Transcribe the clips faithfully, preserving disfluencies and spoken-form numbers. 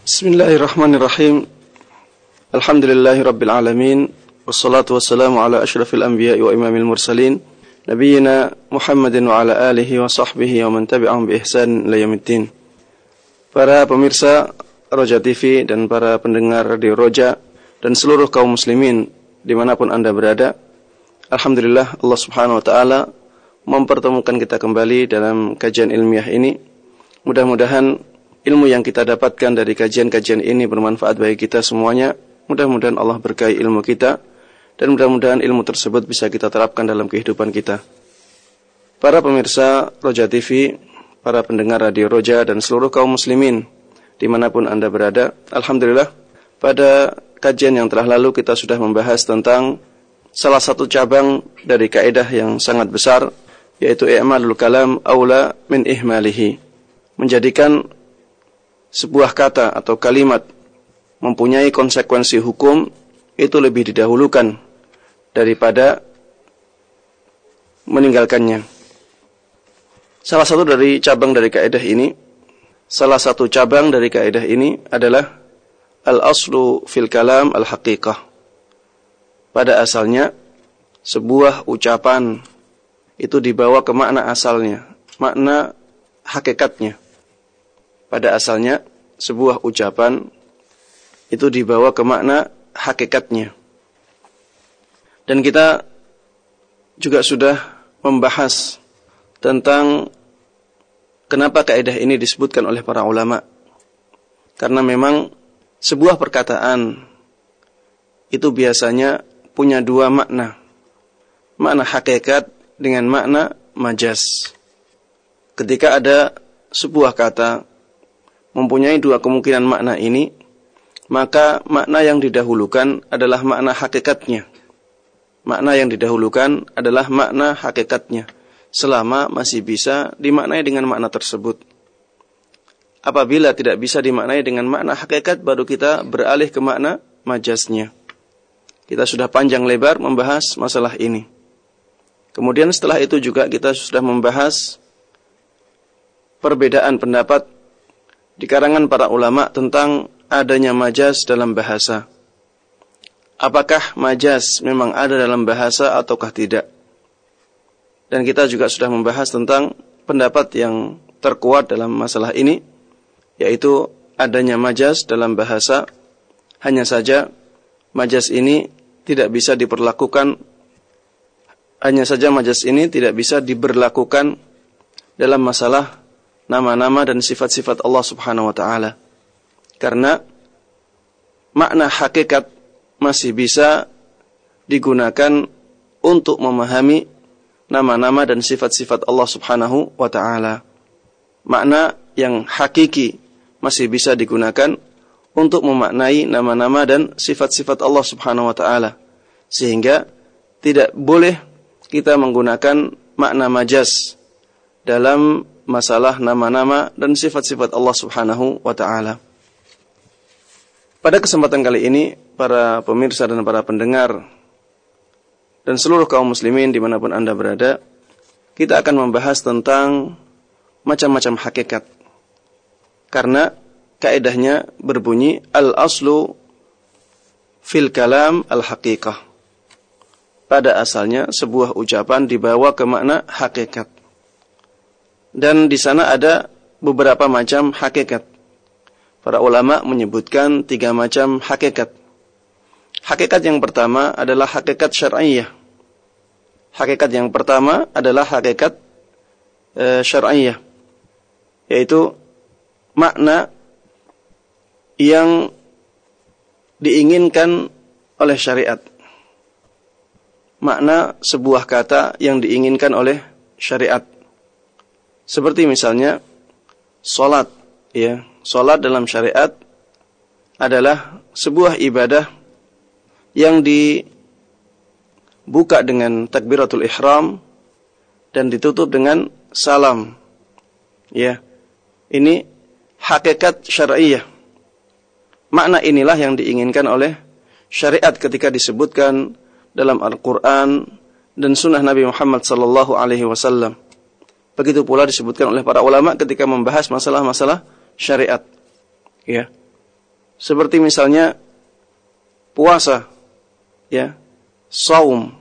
Bismillahirrahmanirrahim. Alhamdulillahirabbil alamin. Wassalatu wassalamu ala asyrafil anbiya'i wa imamil mursalin, nabiyyina Muhammadin wa ala alihi wa sahbihi wa man tabi'ahum bi ihsan ila yaumiddin. Para pemirsa Roja T V dan para pendengar Radio Roja dan seluruh kaum muslimin dimanapun Anda berada, alhamdulillah Allah Subhanahu wa taala mempertemukan kita kembali dalam kajian ilmiah ini. Mudah-mudahan ilmu yang kita dapatkan dari kajian-kajian ini bermanfaat bagi kita semuanya. Mudah-mudahan Allah berkahi ilmu kita dan mudah-mudahan ilmu tersebut bisa kita terapkan dalam kehidupan kita. Para pemirsa Roja T V, para pendengar Radio Roja dan seluruh kaum muslimin dimanapun Anda berada, alhamdulillah pada kajian yang telah lalu kita sudah membahas tentang salah satu cabang dari kaidah yang sangat besar, yaitu i'malul kalam aula min ihmalihi. Menjadikan sebuah kata atau kalimat mempunyai konsekuensi hukum itu lebih didahulukan daripada meninggalkannya. Salah satu dari cabang dari kaidah ini, salah satu cabang dari kaidah ini adalah al-aslu fil kalam al-haqiqah. Pada asalnya sebuah ucapan itu dibawa ke makna asalnya, makna hakikatnya. Pada asalnya sebuah ucapan itu dibawa ke makna hakikatnya. Dan kita juga sudah membahas tentang kenapa kaidah ini disebutkan oleh para ulama. Karena memang sebuah perkataan itu biasanya punya dua makna. Makna hakikat dengan makna majaz. Ketika ada sebuah kata mempunyai dua kemungkinan makna ini, maka makna yang didahulukan adalah makna hakikatnya. Makna yang didahulukan adalah makna hakikatnya, selama masih bisa dimaknai dengan makna tersebut. Apabila tidak bisa dimaknai dengan makna hakikat, baru kita beralih ke makna majaznya. Kita sudah panjang lebar membahas masalah ini. Kemudian setelah itu juga kita sudah membahas perbedaan pendapat di kalangan para ulama tentang adanya majaz dalam bahasa. Apakah majaz memang ada dalam bahasa ataukah tidak? Dan kita juga sudah membahas tentang pendapat yang terkuat dalam masalah ini, yaitu adanya majaz dalam bahasa. Hanya saja majaz ini tidak bisa diperlakukan hanya saja majaz ini tidak bisa diberlakukan dalam masalah nama-nama dan sifat-sifat Allah Subhanahu wa taala. Karena makna hakikat masih bisa digunakan untuk memahami nama-nama dan sifat-sifat Allah Subhanahu wa taala. Makna yang hakiki masih bisa digunakan untuk memaknai nama-nama dan sifat-sifat Allah Subhanahu wa taala. Sehingga tidak boleh kita menggunakan makna majaz dalam masalah nama-nama dan sifat-sifat Allah Subhanahu wa taala. Pada kesempatan kali ini, para pemirsa dan para pendengar dan seluruh kaum muslimin dimanapun Anda berada, kita akan membahas tentang macam-macam hakikat. Karena kaidahnya berbunyi al-aslu fil kalam al-haqiqah. Pada asalnya sebuah ucapan dibawa ke makna hakikat. Dan di sana ada beberapa macam hakikat. Para ulama menyebutkan tiga macam hakikat. Hakikat yang pertama adalah hakikat syar'iyyah. Hakikat yang pertama adalah hakikat e, syar'iyyah, yaitu makna yang diinginkan oleh syariat. Makna sebuah kata yang diinginkan oleh syariat. Seperti misalnya salat, ya. Salat dalam syariat adalah sebuah ibadah yang dibuka dengan takbiratul ihram dan ditutup dengan salam. Ya. Ini hakikat syar'iyyah. Makna inilah yang diinginkan oleh syariat ketika disebutkan dalam Al-Quran dan sunnah Nabi Muhammad sallallahu alaihi wasallam. Begitu pula disebutkan oleh para ulama ketika membahas masalah-masalah syariat. Ya. Seperti misalnya puasa, ya, saum.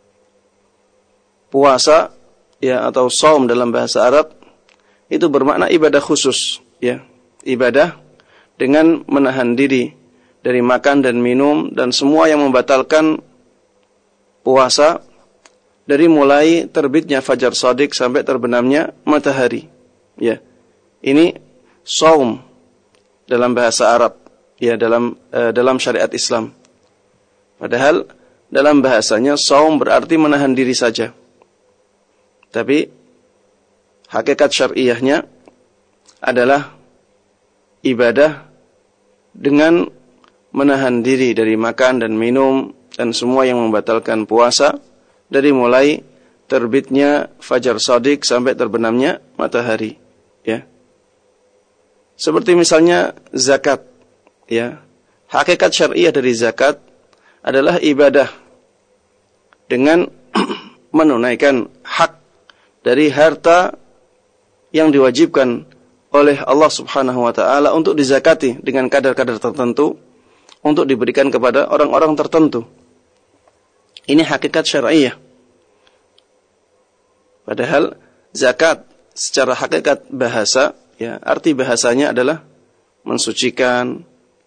Puasa, ya, atau saum dalam bahasa Arab itu bermakna ibadah khusus, ya. Ibadah dengan menahan diri dari makan dan minum dan semua yang membatalkan puasa dari mulai terbitnya fajar shadiq sampai terbenamnya matahari, ya. Ini saum dalam bahasa Arab, ya, dalam uh, dalam syariat Islam. Padahal dalam bahasanya saum berarti menahan diri saja. Tapi hakikat syar'iyahnya adalah ibadah dengan menahan diri dari makan dan minum dan semua yang membatalkan puasa dari mulai terbitnya fajar shadiq sampai terbenamnya matahari, ya. Seperti misalnya zakat, ya. Hakikat syar'iyah dari zakat adalah ibadah dengan menunaikan hak dari harta yang diwajibkan oleh Allah Subhanahu wa taala untuk dizakati dengan kadar-kadar tertentu untuk diberikan kepada orang-orang tertentu. Ini hakikat syar'iyah. Padahal zakat secara hakikat bahasa, ya, arti bahasanya adalah mensucikan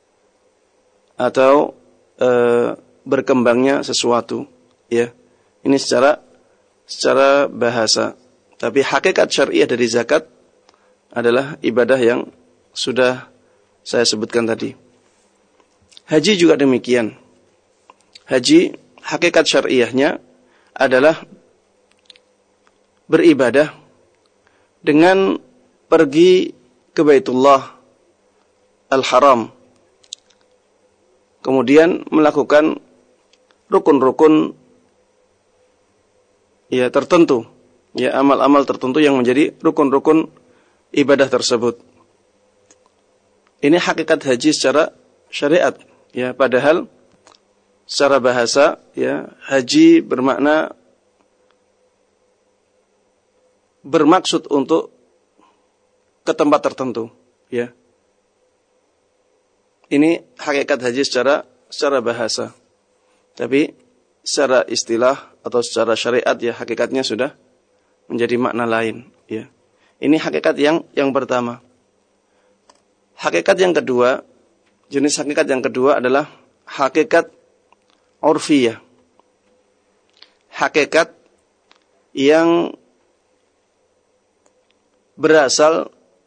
atau e, berkembangnya sesuatu, ya. Ini secara secara bahasa. Tapi hakikat syar'iyah dari zakat adalah ibadah yang sudah saya sebutkan tadi. Haji juga demikian. Haji hakikat syar'iyahnya adalah beribadah dengan pergi ke Baitullah Al-Haram, kemudian melakukan rukun-rukun, ya, tertentu, ya, amal-amal tertentu yang menjadi rukun-rukun ibadah tersebut. Ini hakikat haji secara syariat, ya. Padahal secara bahasa, ya, haji bermakna bermaksud untuk ke tempat tertentu, ya. Ini hakikat haji secara secara bahasa. Tapi secara istilah atau secara syariat, ya, hakikatnya sudah menjadi makna lain, ya. Ini hakikat yang yang pertama. Hakikat yang kedua, jenis hakikat yang kedua adalah hakikat urfiyah. Hakikat yang berasal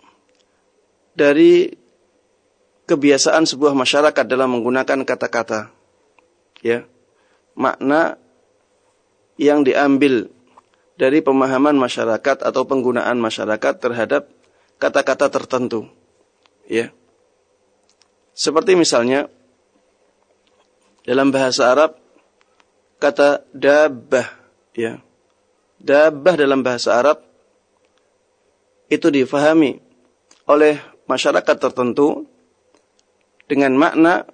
dari kebiasaan sebuah masyarakat dalam menggunakan kata-kata, ya. Makna yang diambil dari pemahaman masyarakat atau penggunaan masyarakat terhadap kata-kata tertentu, ya. Seperti misalnya dalam bahasa Arab kata dabbah, ya. Dabbah dalam bahasa Arab itu difahami oleh masyarakat tertentu dengan makna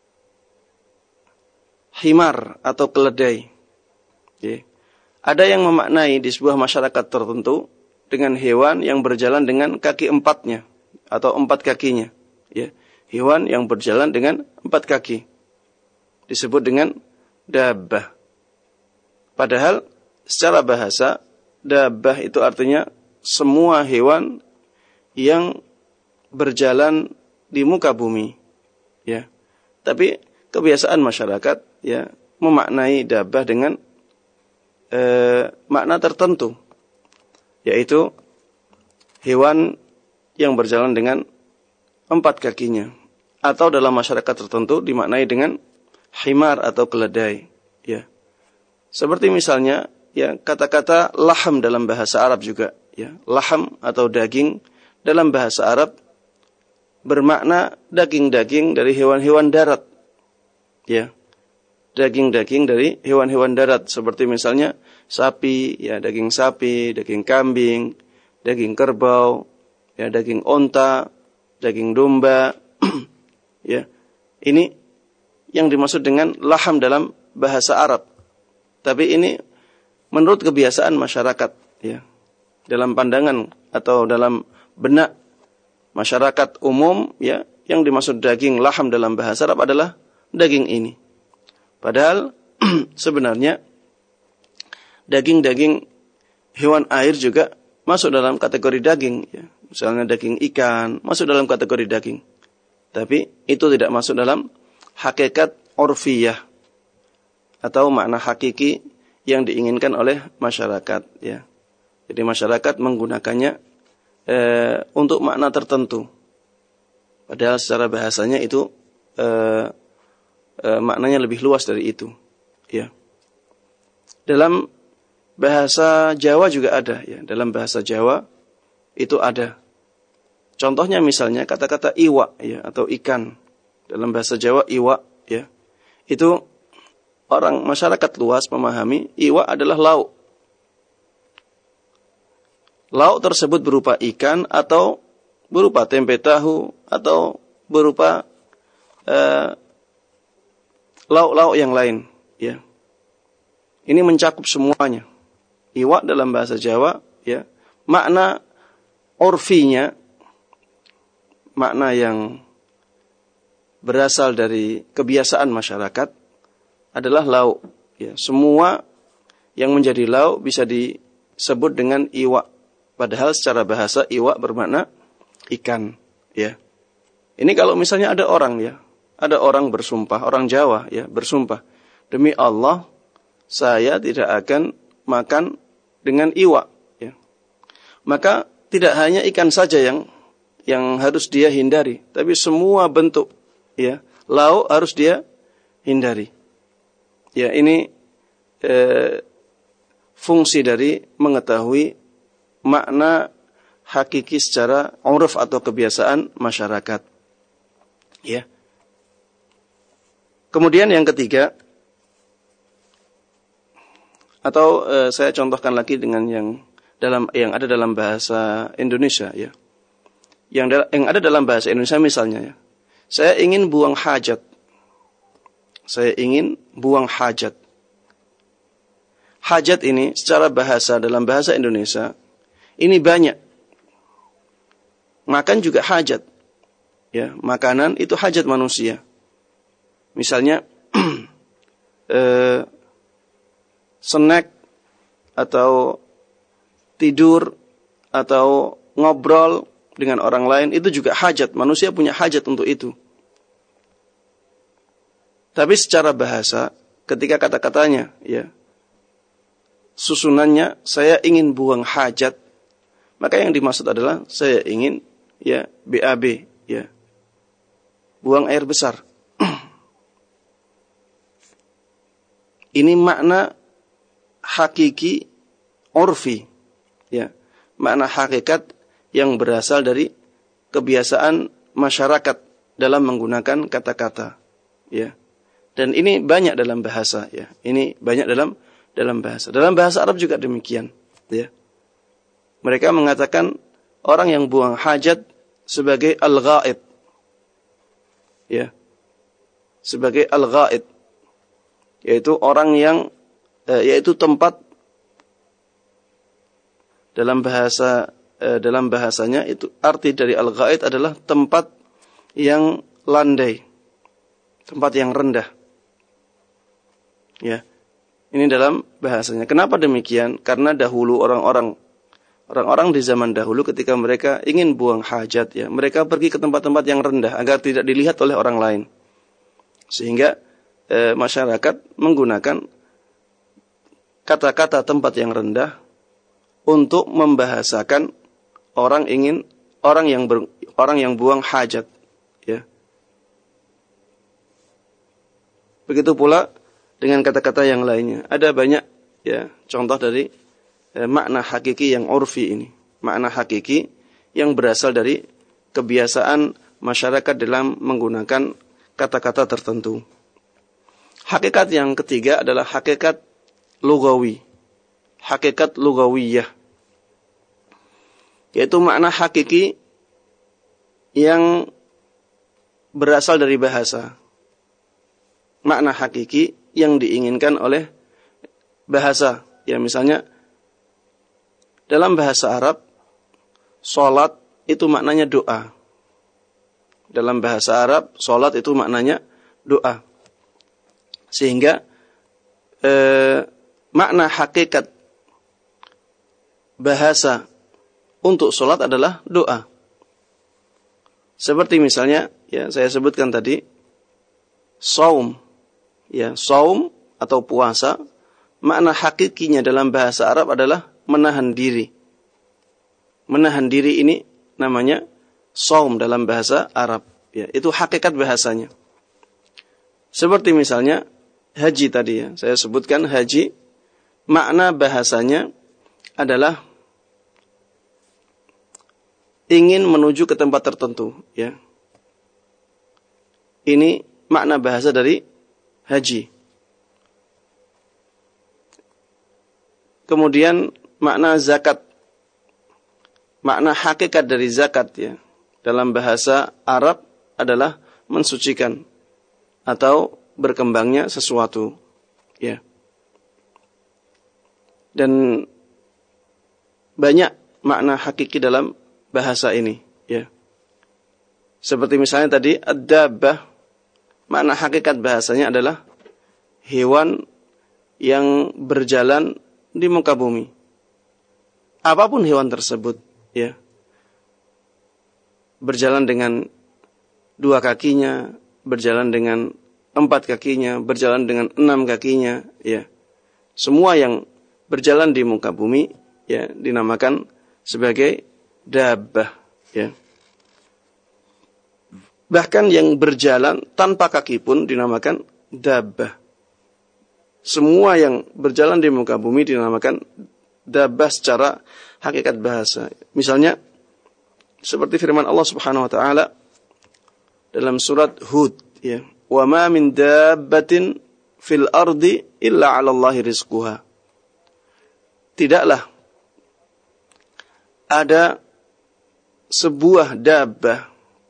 himar atau keledai, ya. Ada yang memaknai di sebuah masyarakat tertentu dengan hewan yang berjalan dengan kaki empatnya atau empat kakinya, ya. Hewan yang berjalan dengan empat kaki disebut dengan dabbah. Padahal secara bahasa dabbah itu artinya semua hewan yang berjalan di muka bumi, ya. Tapi kebiasaan masyarakat, ya, memaknai dabbah dengan e, makna tertentu, yaitu hewan yang berjalan dengan empat kakinya, atau dalam masyarakat tertentu dimaknai dengan himar atau keledai, ya. Seperti misalnya, ya, kata-kata laham dalam bahasa Arab juga, ya. Laham atau daging dalam bahasa Arab bermakna daging-daging dari hewan-hewan darat, ya. Daging-daging dari hewan-hewan darat seperti misalnya sapi, ya, daging sapi, daging kambing, daging kerbau, ya, daging onta, daging domba, ya. Ini yang dimaksud dengan laham dalam bahasa Arab. Tapi ini menurut kebiasaan masyarakat, ya. Dalam pandangan atau dalam benak masyarakat umum, ya, yang dimaksud daging laham dalam bahasa Arab adalah daging ini. Padahal sebenarnya daging-daging hewan air juga masuk dalam kategori daging. Ya. Misalnya daging ikan masuk dalam kategori daging. Tapi itu tidak masuk dalam hakikat urfiyah atau makna hakiki yang diinginkan oleh masyarakat. Ya. Jadi masyarakat menggunakannya e, untuk makna tertentu. Padahal secara bahasanya itu e, e, maknanya lebih luas dari itu. Ya. Dalam bahasa Jawa juga ada. Ya. Dalam bahasa Jawa itu ada. Contohnya misalnya kata-kata iwa ya, atau ikan. Dalam bahasa Jawa iwa ya. Itu orang masyarakat luas memahami iwa adalah lauk. Lauk tersebut berupa ikan atau berupa tempe tahu atau berupa uh, lauk-lauk yang lain ya. Ini mencakup semuanya. Iwa dalam bahasa Jawa ya, makna urfinya, makna yang berasal dari kebiasaan masyarakat adalah lauk ya. Semua yang menjadi lauk bisa disebut dengan iwa. Padahal secara bahasa iwa bermakna ikan ya. Ini kalau misalnya ada orang ya, ada orang bersumpah, orang Jawa ya, bersumpah, demi Allah saya tidak akan makan dengan iwa ya. Maka tidak hanya ikan saja yang yang harus dia hindari, tapi semua bentuk ya lauk harus dia hindari. Ya, ini eh, fungsi dari mengetahui makna hakiki secara uruf atau kebiasaan masyarakat. Ya. Kemudian yang ketiga, atau e, saya contohkan lagi dengan yang dalam yang ada dalam bahasa Indonesia ya. Yang da, yang ada dalam bahasa Indonesia misalnya ya. Saya ingin buang hajat. Saya ingin buang hajat. Hajat ini secara bahasa dalam bahasa Indonesia ini banyak. Makan juga hajat. Ya, makanan itu hajat manusia. Misalnya eh, snack atau tidur atau ngobrol dengan orang lain itu juga hajat. Manusia punya hajat untuk itu. Tapi secara bahasa ketika kata-katanya ya susunannya saya ingin buang hajat, maka yang dimaksud adalah saya ingin ya B A B ya. Buang air besar. Ini makna hakiki urfi ya. Makna hakikat yang berasal dari kebiasaan masyarakat dalam menggunakan kata-kata ya. Dan ini banyak dalam bahasa ya. Ini banyak dalam dalam bahasa. Dalam bahasa Arab juga demikian ya. Mereka mengatakan orang yang buang hajat sebagai al-ghaid ya. Sebagai al-ghaid yaitu orang yang eh, yaitu tempat dalam bahasa eh, dalam bahasanya itu arti dari al-ghaid adalah tempat yang landai, tempat yang rendah. Ya. Ini dalam bahasanya. Kenapa demikian? Karena dahulu orang-orang orang-orang di zaman dahulu ketika mereka ingin buang hajat ya, mereka pergi ke tempat-tempat yang rendah agar tidak dilihat oleh orang lain. Sehingga e, masyarakat menggunakan kata-kata tempat yang rendah untuk membahasakan orang ingin orang yang ber, orang yang buang hajat ya. Begitu pula dengan kata-kata yang lainnya. Ada banyak ya contoh dari eh, makna hakiki yang urfi ini. Makna hakiki yang berasal dari kebiasaan masyarakat dalam menggunakan kata-kata tertentu. Hakikat yang ketiga adalah hakikat lugawi. Hakikat lugawiyah. Yaitu makna hakiki yang berasal dari bahasa. Makna hakiki yang diinginkan oleh bahasa. Ya misalnya dalam bahasa Arab, sholat itu maknanya doa. Dalam bahasa Arab, salat itu maknanya doa. Sehingga eh, makna hakikat bahasa untuk salat adalah doa. Seperti misalnya, ya saya sebutkan tadi, saum, ya saum atau puasa, makna hakikinya dalam bahasa Arab adalah menahan diri. Menahan diri ini namanya saum dalam bahasa Arab. Ya, itu hakikat bahasanya. Seperti misalnya haji tadi ya, saya sebutkan haji, makna bahasanya adalah ingin menuju ke tempat tertentu. Ya, ini makna bahasa dari haji. Kemudian makna zakat. Makna hakikat dari zakat ya dalam bahasa Arab adalah mensucikan atau berkembangnya sesuatu ya. Dan banyak makna hakiki dalam bahasa ini ya. Seperti misalnya tadi ad-dabbah, makna hakikat bahasanya adalah hewan yang berjalan di muka bumi. Apapun hewan tersebut ya, berjalan dengan dua kakinya, berjalan dengan empat kakinya, berjalan dengan enam kakinya, ya, semua yang berjalan di muka bumi, ya, dinamakan sebagai dabbah, ya. Bahkan yang berjalan tanpa kaki pun dinamakan dabbah. Semua yang berjalan di muka bumi dinamakan dabbah secara hakikat bahasa. Misalnya seperti firman Allah Subhanahu wa taala dalam surat Hud ya, "Wa ma min dabbatin fil ardi illa 'ala Allahi rizquha." Tidaklah ada sebuah dabbah.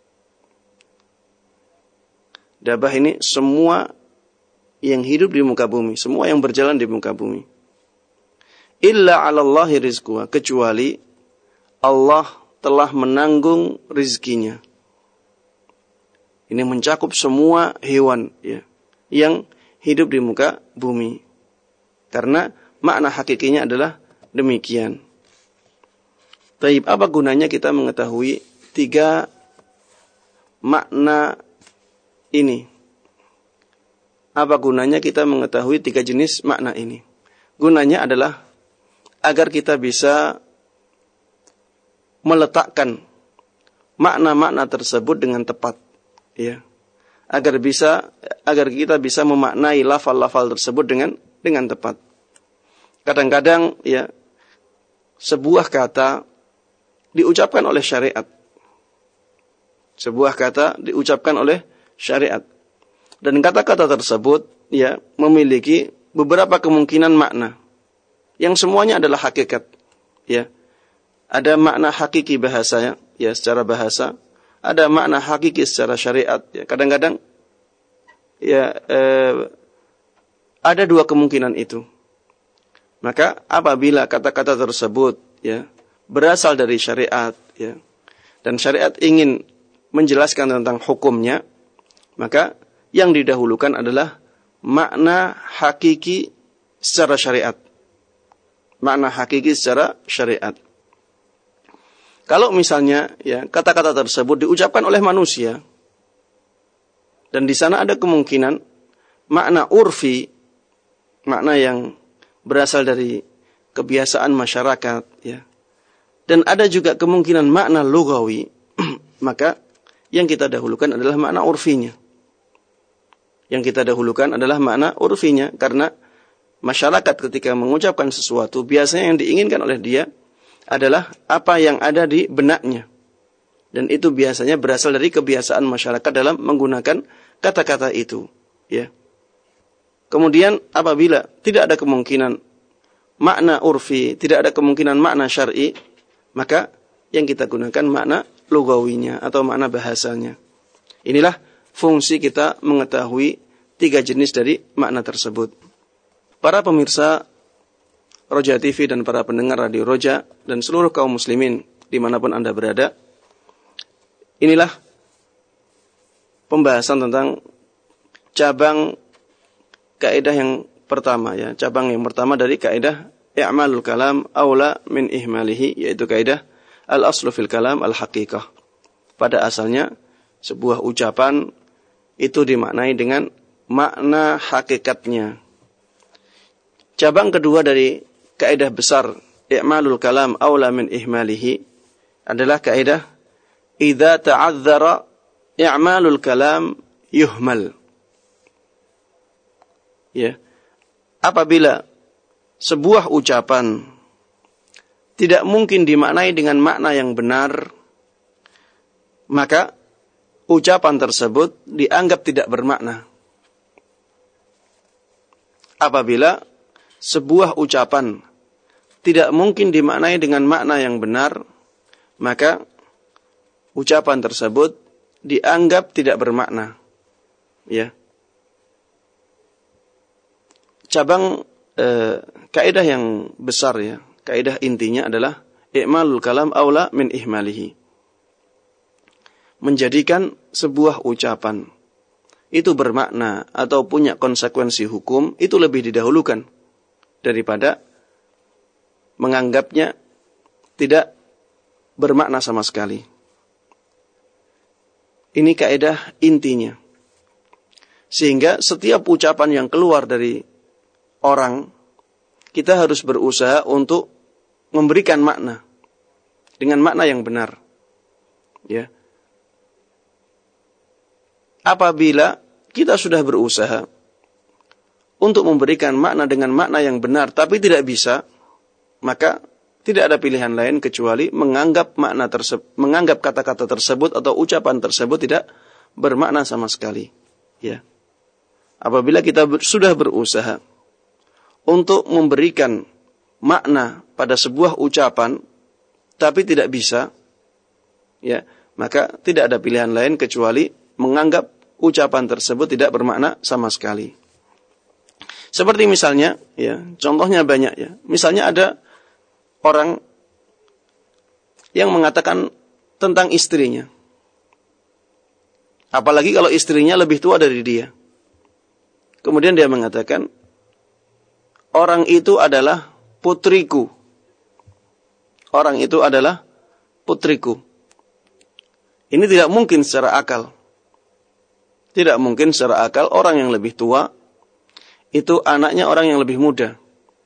Dabbah ini semua yang hidup di muka bumi, semua yang berjalan di muka bumi. Illa 'ala Allahi rizquha, kecuali Allah telah menanggung rizkinya. Ini mencakup semua hewan ya, yang hidup di muka bumi. Karena makna hakikinya adalah demikian. Taib, apa gunanya kita mengetahui tiga makna ini? Apa gunanya kita mengetahui tiga jenis makna ini? Gunanya adalah agar kita bisa meletakkan makna-makna tersebut dengan tepat, ya. Agar bisa, agar kita bisa memaknai lafal-lafal tersebut dengan dengan tepat. Kadang-kadang, ya, sebuah kata diucapkan oleh syariat. Sebuah kata diucapkan oleh syariat. Dan kata-kata tersebut, ya, memiliki beberapa kemungkinan makna. Yang semuanya adalah hakikat, ya. Ada makna hakiki bahasanya, ya, secara bahasa. Ada makna hakiki secara syariat, ya. Kadang-kadang, ya, eh, ada dua kemungkinan itu. Maka apabila kata-kata tersebut, ya, berasal dari syariat, ya, dan syariat ingin menjelaskan tentang hukumnya, maka yang didahulukan adalah makna hakiki secara syariat. Makna hakiki secara syariat. Kalau misalnya ya kata-kata tersebut diucapkan oleh manusia dan di sana ada kemungkinan makna urfi, makna yang berasal dari kebiasaan masyarakat ya. Dan ada juga kemungkinan makna lugawi, maka yang kita dahulukan adalah makna urfinya. Yang kita dahulukan adalah makna urfinya karena masyarakat ketika mengucapkan sesuatu, biasanya yang diinginkan oleh dia adalah apa yang ada di benaknya. Dan itu biasanya berasal dari kebiasaan masyarakat dalam menggunakan kata-kata itu. Ya. Kemudian apabila tidak ada kemungkinan makna urfi, tidak ada kemungkinan makna syar'i, maka yang kita gunakan makna lugawinya atau makna bahasanya. Inilah fungsi kita mengetahui tiga jenis dari makna tersebut. Para pemirsa Roja T V dan para pendengar Radio Roja dan seluruh kaum muslimin dimanapun Anda berada, inilah pembahasan tentang cabang kaidah yang pertama ya. Cabang yang pertama dari kaidah i'malul kalam aula min ihmalihi, yaitu kaidah al-aslu fil kalam al-haqiqah. Pada asalnya sebuah ucapan itu dimaknai dengan makna hakikatnya. Cabang kedua dari kaidah besar i'malul kalam aula min ihmalihi adalah kaidah idza ta'adzara i'malul kalam yuhmal. Ya. Apabila sebuah ucapan tidak mungkin dimaknai dengan makna yang benar, maka ucapan tersebut dianggap tidak bermakna. Apabila sebuah ucapan tidak mungkin dimaknai dengan makna yang benar, maka ucapan tersebut dianggap tidak bermakna. Ya. Cabang eh, kaidah yang besar ya, kaidah intinya adalah i'malul kalam aula min ihmalihi. Menjadikan sebuah ucapan itu bermakna atau punya konsekuensi hukum itu lebih didahulukan daripada menganggapnya tidak bermakna sama sekali. Ini kaidah intinya. Sehingga setiap ucapan yang keluar dari orang, kita harus berusaha untuk memberikan makna dengan makna yang benar. Ya. Apabila kita sudah berusaha untuk memberikan makna dengan makna yang benar tapi tidak bisa, maka tidak ada pilihan lain kecuali menganggap makna tersebut, menganggap kata-kata tersebut atau ucapan tersebut tidak bermakna sama sekali. Ya. Apabila kita sudah berusaha untuk memberikan makna pada sebuah ucapan tapi tidak bisa, ya, maka tidak ada pilihan lain kecuali menganggap ucapan tersebut tidak bermakna sama sekali. Seperti misalnya, ya, contohnya banyak ya. Misalnya ada orang yang mengatakan tentang istrinya. Apalagi kalau istrinya lebih tua dari dia. Kemudian dia mengatakan, orang itu adalah putriku. Orang itu adalah putriku. Ini tidak mungkin secara akal. Tidak mungkin secara akal orang yang lebih tua itu anaknya orang yang lebih muda.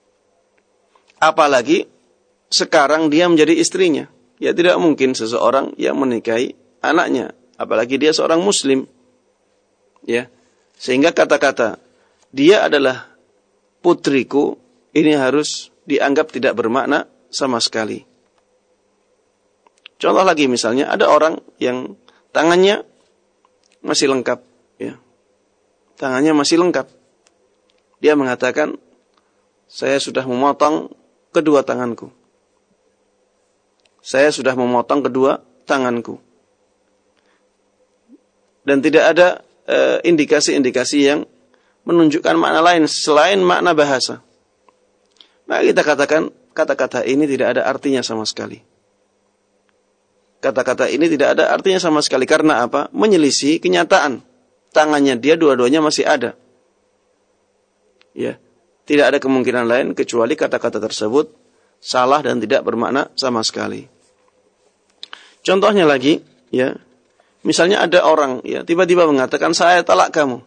Apalagi sekarang dia menjadi istrinya. Ya tidak mungkin seseorang yang menikahi anaknya. Apalagi dia seorang muslim. Ya. Sehingga kata-kata dia adalah putriku, ini harus dianggap tidak bermakna sama sekali. Contoh lagi misalnya, ada orang yang tangannya masih lengkap. Ya. Tangannya masih lengkap. Dia mengatakan, saya sudah memotong kedua tanganku. Saya sudah memotong kedua tanganku. Dan tidak ada e, indikasi-indikasi yang menunjukkan makna lain selain makna bahasa. Maka kita katakan kata-kata ini tidak ada artinya sama sekali. Kata-kata ini tidak ada artinya sama sekali. Karena apa? Menyelisih kenyataan. Tangannya dia dua-duanya masih ada. Ya, tidak ada kemungkinan lain kecuali kata-kata tersebut salah dan tidak bermakna sama sekali. Contohnya lagi, ya, misalnya ada orang ya tiba-tiba mengatakan saya talak kamu.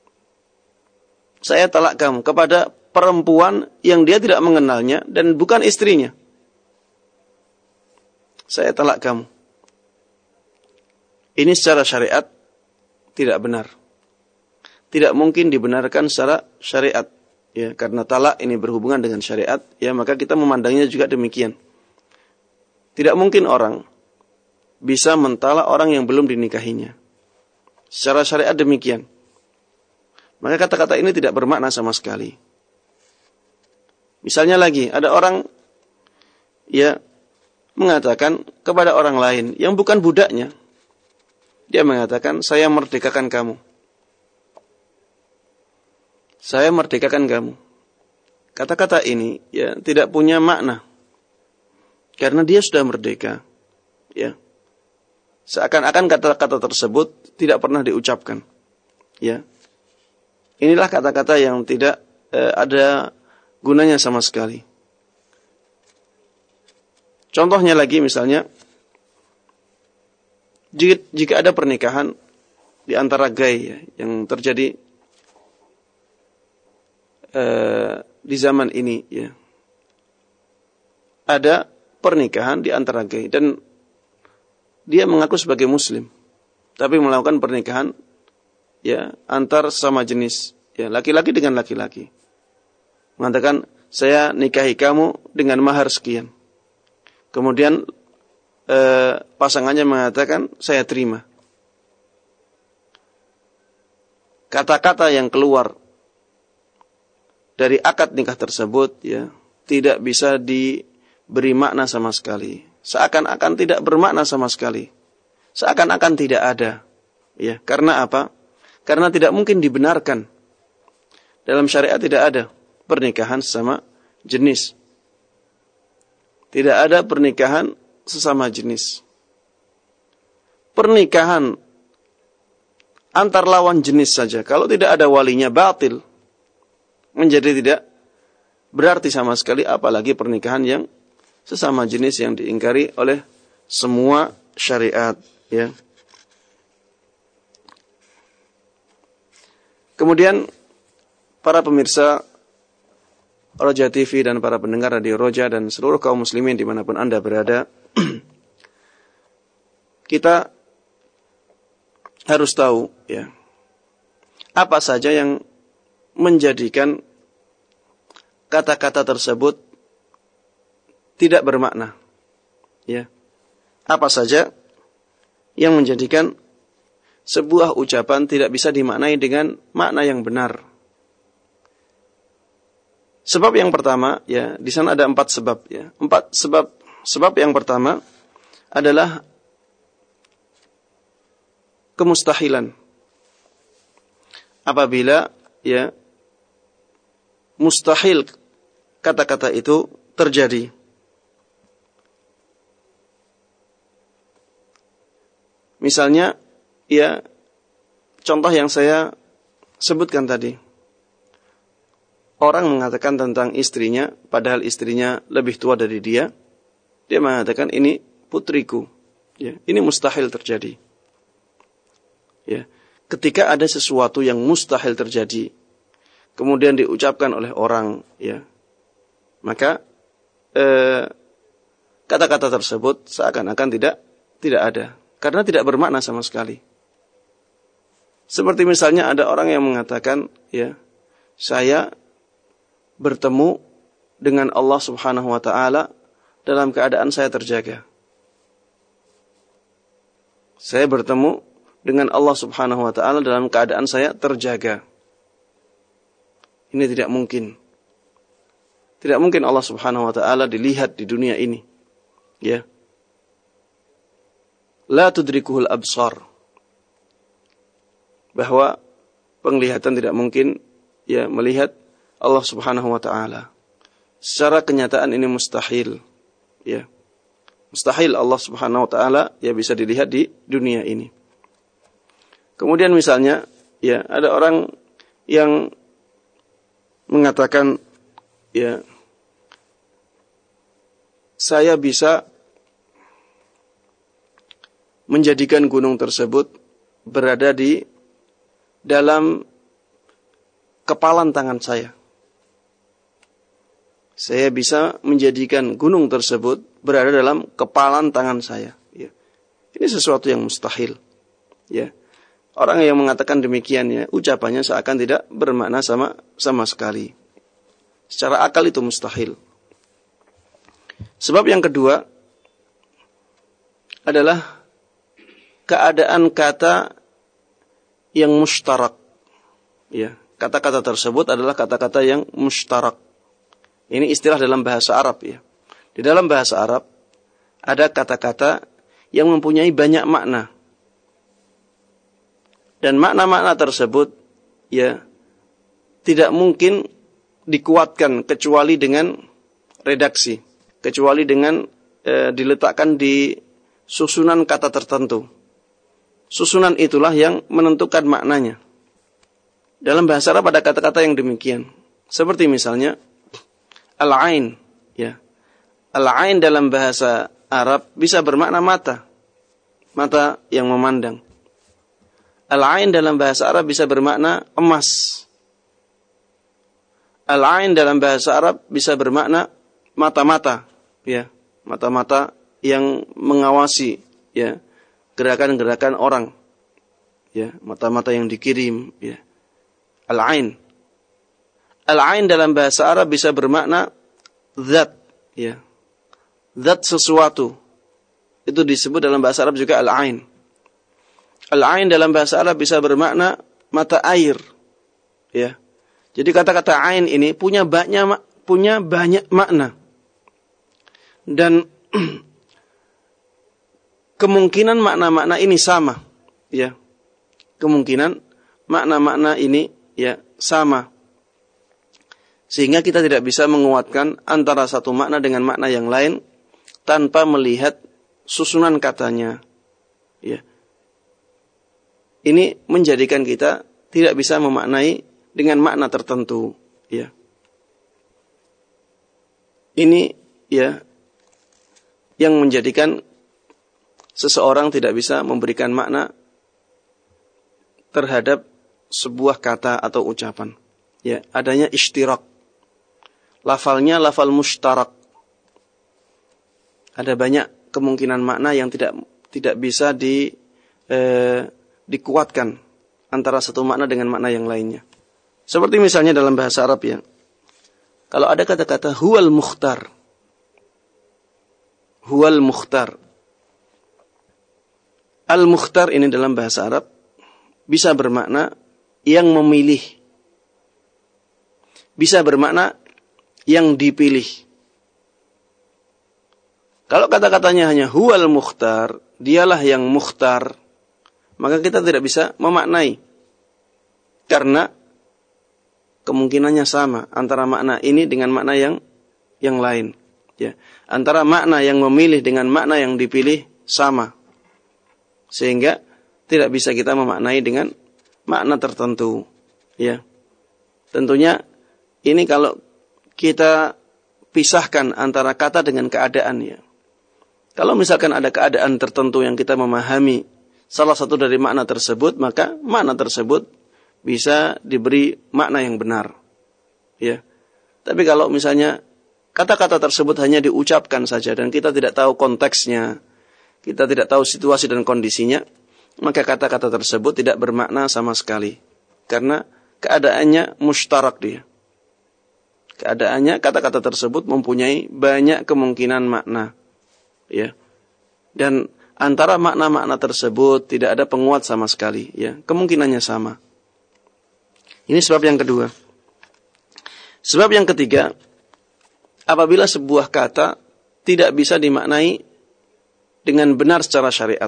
Saya talak kamu kepada perempuan yang dia tidak mengenalnya dan bukan istrinya. Saya talak kamu. Ini secara syariat tidak benar. Tidak mungkin dibenarkan secara syariat. Ya, karena talak ini berhubungan dengan syariat, ya maka kita memandangnya juga demikian. Tidak mungkin orang bisa mentalak orang yang belum dinikahinya. Secara syariat demikian. Maka kata-kata ini tidak bermakna sama sekali. Misalnya lagi, ada orang ya mengatakan kepada orang lain yang bukan budaknya. Dia mengatakan, saya merdekakan kamu. Saya merdekakan kamu. Kata-kata ini ya tidak punya makna. Karena dia sudah merdeka. Ya. Seakan-akan kata-kata tersebut tidak pernah diucapkan. Ya. Inilah kata-kata yang tidak eh, ada gunanya sama sekali. Contohnya lagi misalnya, jika, jika ada pernikahan di antara gay ya, yang terjadi eh, di zaman ini, ya, ada pernikahan di antara gay dan dia mengaku sebagai muslim, tapi melakukan pernikahan ya antar sesama jenis, ya laki-laki dengan laki-laki. Mengatakan, saya nikahi kamu dengan mahar sekian. Kemudian eh, pasangannya mengatakan, saya terima. Kata-kata yang keluar dari akad nikah tersebut ya tidak bisa diberi makna sama sekali. Seakan-akan tidak bermakna sama sekali. Seakan-akan tidak ada. Ya, karena apa? Karena tidak mungkin dibenarkan. Dalam syariat tidak ada pernikahan sesama jenis. Tidak ada pernikahan sesama jenis. Pernikahan antar lawan jenis saja, kalau tidak ada walinya batil. Menjadi tidak berarti sama sekali, apalagi pernikahan yang sesama jenis yang diingkari oleh semua syariat, ya. Kemudian para pemirsa Roja T V dan para pendengar radio Roja dan seluruh kaum muslimin dimanapun Anda berada, kita harus tahu ya apa saja yang menjadikan kata-kata tersebut tidak bermakna. Ya. Apa saja yang menjadikan sebuah ucapan tidak bisa dimaknai dengan makna yang benar. Sebab yang pertama, ya, di sana ada empat sebab, ya. Empat sebab. Sebab yang pertama adalah kemustahilan. Apabila, ya, mustahil kata-kata itu terjadi. Misalnya, ya, contoh yang saya sebutkan tadi. Orang mengatakan tentang istrinya, padahal istrinya lebih tua dari dia. Dia mengatakan, ini putriku. Ya, ini mustahil terjadi. Ya, ketika ada sesuatu yang mustahil terjadi, kemudian diucapkan oleh orang, ya, maka eh, kata-kata tersebut seakan-akan tidak tidak ada. Karena tidak bermakna sama sekali. Seperti misalnya ada orang yang mengatakan, ya, saya bertemu dengan Allah Subhanahu wa taala dalam keadaan saya terjaga. Saya bertemu dengan Allah Subhanahu wa taala dalam keadaan saya terjaga. Ini tidak mungkin. Tidak mungkin Allah Subhanahu wa taala dilihat di dunia ini. Ya. La tudrikuhul absar. Bahwa penglihatan tidak mungkin ya melihat Allah Subhanahu wa taala. Secara kenyataan ini mustahil. Ya. Mustahil Allah Subhanahu wa taala ya bisa dilihat di dunia ini. Kemudian misalnya ya ada orang yang mengatakan ya saya bisa menjadikan gunung tersebut berada di dalam kepalan tangan saya. Saya bisa menjadikan gunung tersebut berada dalam kepalan tangan saya. Ya. Ini sesuatu yang mustahil. Ya. Orang yang mengatakan demikian, ya, ucapannya seakan tidak bermakna sama sama sekali. Secara akal itu mustahil. Sebab yang kedua adalah keadaan kata yang mustarak. Ya, kata-kata tersebut adalah kata-kata yang mustarak. Ini istilah dalam bahasa Arab, ya. Di dalam bahasa Arab ada kata-kata yang mempunyai banyak makna. Dan makna-makna tersebut ya tidak mungkin dikuatkan kecuali dengan redaksi, kecuali dengan e, diletakkan di susunan kata tertentu. susunan itulah yang menentukan maknanya. Dalam bahasa Arab ada kata-kata yang demikian. Seperti misalnya al-ain, ya. Al-ain dalam bahasa Arab bisa bermakna mata. Mata yang memandang. Al-ain dalam bahasa Arab bisa bermakna emas. Al-ain dalam bahasa Arab bisa bermakna mata-mata, ya, mata-mata yang mengawasi, ya, gerakan-gerakan orang, ya, mata-mata yang dikirim, ya. Al-ain. Al-ain dalam bahasa Arab bisa bermakna zat, ya, zat sesuatu. Itu disebut dalam bahasa Arab juga al-ain. Al-ain dalam bahasa Arab bisa bermakna mata air, ya. Jadi kata-kata ain ini punya banyak punya banyak makna. Dan kemungkinan makna-makna ini sama, ya. Kemungkinan makna-makna ini ya sama. Sehingga kita tidak bisa menguatkan antara satu makna dengan makna yang lain tanpa melihat susunan katanya. Ya. Ini menjadikan kita tidak bisa memaknai dengan makna tertentu, ya. Ini ya yang menjadikan seseorang tidak bisa memberikan makna terhadap sebuah kata atau ucapan. Ya, adanya ishtirak. Lafalnya lafal mushtarak. Ada banyak kemungkinan makna yang tidak tidak bisa di eh, dikuatkan antara satu makna dengan makna yang lainnya. Seperti misalnya dalam bahasa Arab, ya. Kalau ada kata-kata huwal mukhtar. Huwal mukhtar. Al-mukhtar ini dalam bahasa Arab bisa bermakna yang memilih. Bisa bermakna yang dipilih. Kalau kata-katanya hanya huwal mukhtar, dialah yang mukhtar, maka kita tidak bisa memaknai. Karena kemungkinannya sama antara makna ini dengan makna yang yang lain, ya. Antara makna yang memilih dengan makna yang dipilih sama. Sehingga tidak bisa kita memaknai dengan makna tertentu, ya. Tentunya ini kalau kita pisahkan antara kata dengan keadaan, ya. Kalau misalkan ada keadaan tertentu yang kita memahami salah satu dari makna tersebut, maka makna tersebut bisa diberi makna yang benar, ya. Tapi kalau misalnya kata-kata tersebut hanya diucapkan saja dan kita tidak tahu konteksnya, kita tidak tahu situasi dan kondisinya, maka kata-kata tersebut tidak bermakna sama sekali. Karena keadaannya mushtarak dia. Keadaannya kata-kata tersebut mempunyai banyak kemungkinan makna, ya. Dan antara makna-makna tersebut tidak ada penguat sama sekali, ya. Kemungkinannya sama. Ini sebab yang kedua. Sebab yang ketiga, apabila sebuah kata tidak bisa dimaknai dengan benar secara syariat,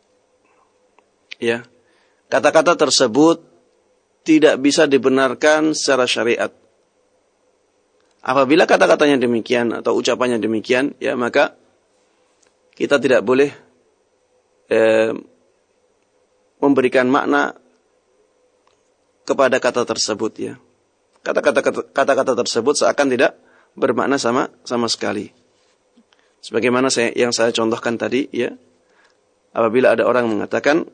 ya, kata-kata tersebut tidak bisa dibenarkan secara syariat. Apabila kata-katanya demikian atau ucapannya demikian, ya, maka kita tidak boleh eh, memberikan makna kepada kata tersebut, ya. Kata-kata kata-kata tersebut seakan tidak bermakna sama sama sekali. Sebagaimana saya, yang saya contohkan tadi, ya. Apabila ada orang mengatakan,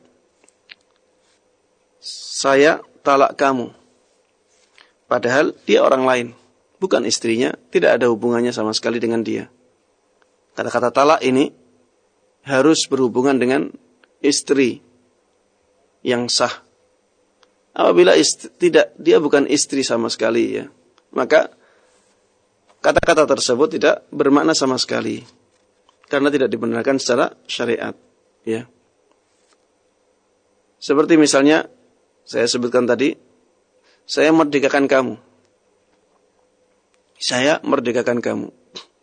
saya talak kamu, padahal dia orang lain, bukan istrinya, tidak ada hubungannya sama sekali dengan dia. Kata-kata talak ini harus berhubungan dengan istri yang sah. Apabila istri, tidak, dia bukan istri sama sekali, ya, maka kata-kata tersebut tidak bermakna sama sekali karena tidak dibenarkan secara syariat, ya. Seperti misalnya saya sebutkan tadi, saya merdekakan kamu. Saya merdekakan kamu.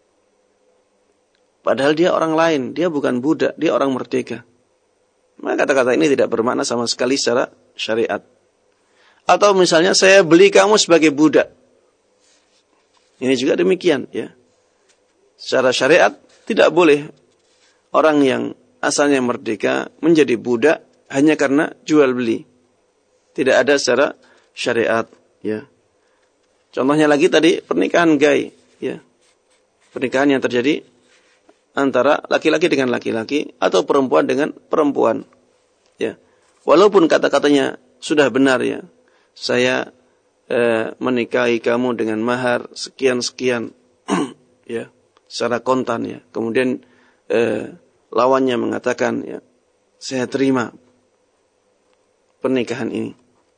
Padahal dia orang lain, dia bukan budak, dia orang merdeka. Maka kata-kata ini tidak bermakna sama sekali secara syariat. Atau misalnya saya beli kamu sebagai budak. Ini juga demikian, ya. Secara syariat tidak boleh orang yang asalnya merdeka menjadi budak hanya karena jual beli. Tidak ada secara syariat, ya. Contohnya lagi tadi pernikahan gay, ya. Pernikahan yang terjadi antara laki-laki dengan laki-laki atau perempuan dengan perempuan, ya. Walaupun kata-katanya sudah benar, ya. Saya eh, menikahi kamu dengan mahar sekian-sekian, ya, secara kontan, ya. Kemudian eh, lawannya mengatakan, ya, saya terima pernikahan ini.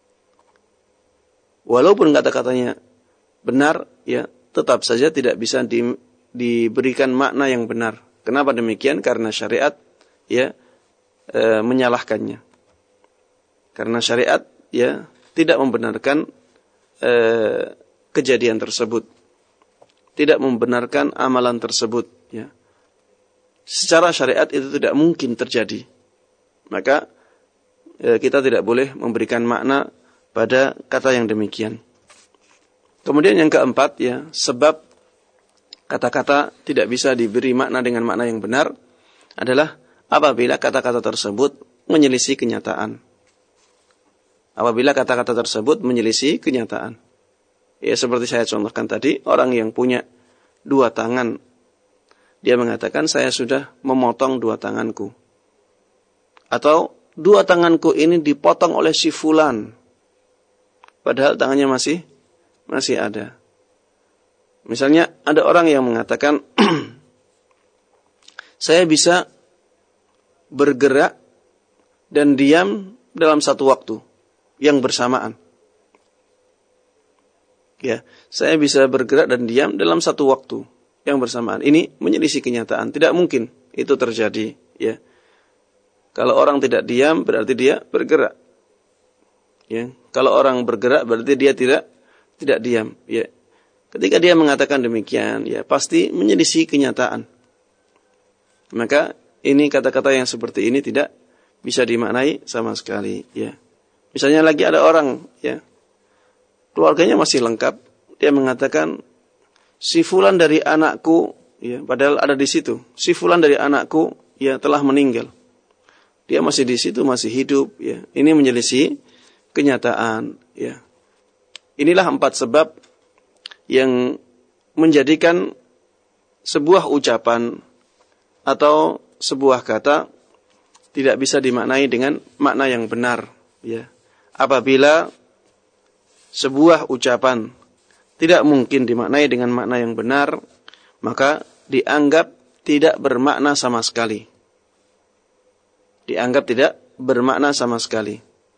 Walaupun kata-katanya benar, ya, tetap saja tidak bisa di, diberikan makna yang benar. Kenapa demikian? Karena syariat, ya, e, menyalahkannya. Karena syariat, ya, tidak membenarkan e, kejadian tersebut, tidak membenarkan amalan tersebut, ya. Secara syariat itu tidak mungkin terjadi. Maka e, kita tidak boleh memberikan makna pada kata yang demikian. Kemudian yang keempat, ya, sebab kata-kata tidak bisa diberi makna dengan makna yang benar adalah apabila kata-kata tersebut menyelisih kenyataan. Apabila kata-kata tersebut menyelisih kenyataan. Ya, seperti saya contohkan tadi, orang yang punya dua tangan, dia mengatakan saya sudah memotong dua tanganku. Atau dua tanganku ini dipotong oleh si fulan. Padahal tangannya masih masih ada. Misalnya ada orang yang mengatakan saya bisa bergerak dan diam dalam satu waktu yang bersamaan. Ya, saya bisa bergerak dan diam dalam satu waktu yang bersamaan. Ini menyelisih kenyataan. Tidak mungkin itu terjadi, ya. Kalau orang tidak diam berarti dia bergerak. Ya, kalau orang bergerak berarti dia tidak tidak diam, ya. Ketika dia mengatakan demikian, ya, pasti menyelisih kenyataan. Maka ini kata-kata yang seperti ini tidak bisa dimaknai sama sekali, ya. Misalnya lagi ada orang, ya, keluarganya masih lengkap, dia mengatakan si fulan dari anakku, ya, padahal ada di situ. Si fulan dari anakku, ya, telah meninggal. Dia masih di situ, masih hidup, ya. Ini menyelisih kenyataan, ya. Inilah empat sebab yang menjadikan sebuah ucapan atau sebuah kata tidak bisa dimaknai dengan makna yang benar, ya. Apabila sebuah ucapan tidak mungkin dimaknai dengan makna yang benar, maka dianggap tidak bermakna sama sekali. Dianggap tidak bermakna sama sekali.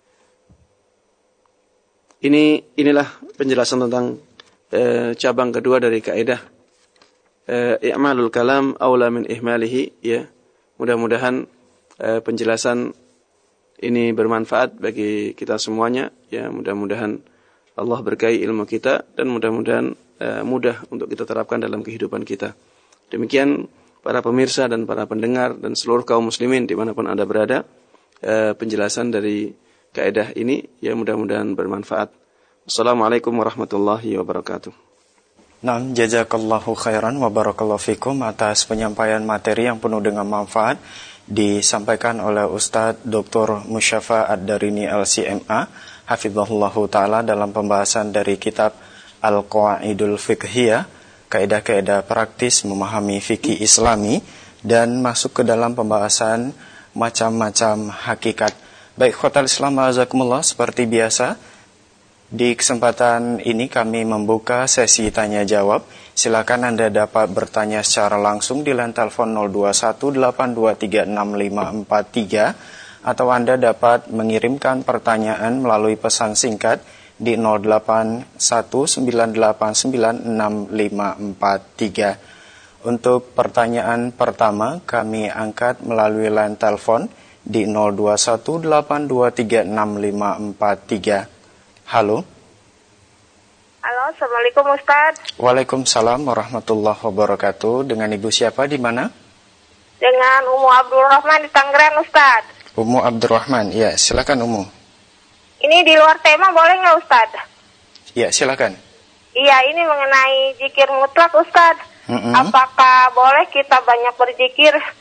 Ini inilah penjelasan tentang e, cabang kedua dari kaidah e, i'malul kalam aula min ihmalihi, ya. Mudah-mudahan e, penjelasan ini bermanfaat bagi kita semuanya, ya. Mudah-mudahan Allah berkahi ilmu kita dan mudah-mudahan e, mudah untuk kita terapkan dalam kehidupan kita. Demikian para pemirsa dan para pendengar dan seluruh kaum muslimin dimanapun Anda berada, e, penjelasan dari kaidah ini, ya, mudah-mudahan bermanfaat. Assalamualaikum warahmatullahi wabarakatuh. Naam, jazakallahu khairan wa barakallahu fikum atas penyampaian materi yang penuh dengan manfaat disampaikan oleh Ustadz Doktor Musyafa Ad-Darini L C M A hafizahullahu taala dalam pembahasan dari kitab Al-Qawaidul Fiqhiyah, kaidah-kaidah praktis memahami fikih Islami, dan masuk ke dalam pembahasan macam-macam hakikat. Baik, khotal Islam azakumullah, seperti biasa di kesempatan ini kami membuka sesi tanya jawab. Silakan Anda dapat bertanya secara langsung di line telepon nol dua satu delapan dua tiga enam lima empat tiga atau Anda dapat mengirimkan pertanyaan melalui pesan singkat di nol delapan satu sembilan delapan sembilan enam lima empat tiga. Untuk pertanyaan pertama kami angkat melalui line telepon di nol dua satu delapan dua tiga enam lima empat tiga. Halo. Halo, Assalamualaikum Ustaz. Waalaikumsalam warahmatullahi wabarakatuh. Dengan Ibu siapa, di mana? Dengan Umu Abdurrahman di Tangerang, Ustaz. Umu Abdurrahman, ya, silakan Umu. Ini di luar tema boleh nggak, Ustaz? Ya, silakan. Iya, ini mengenai zikir mutlak, Ustaz. Mm-hmm. Apakah boleh kita banyak berzikir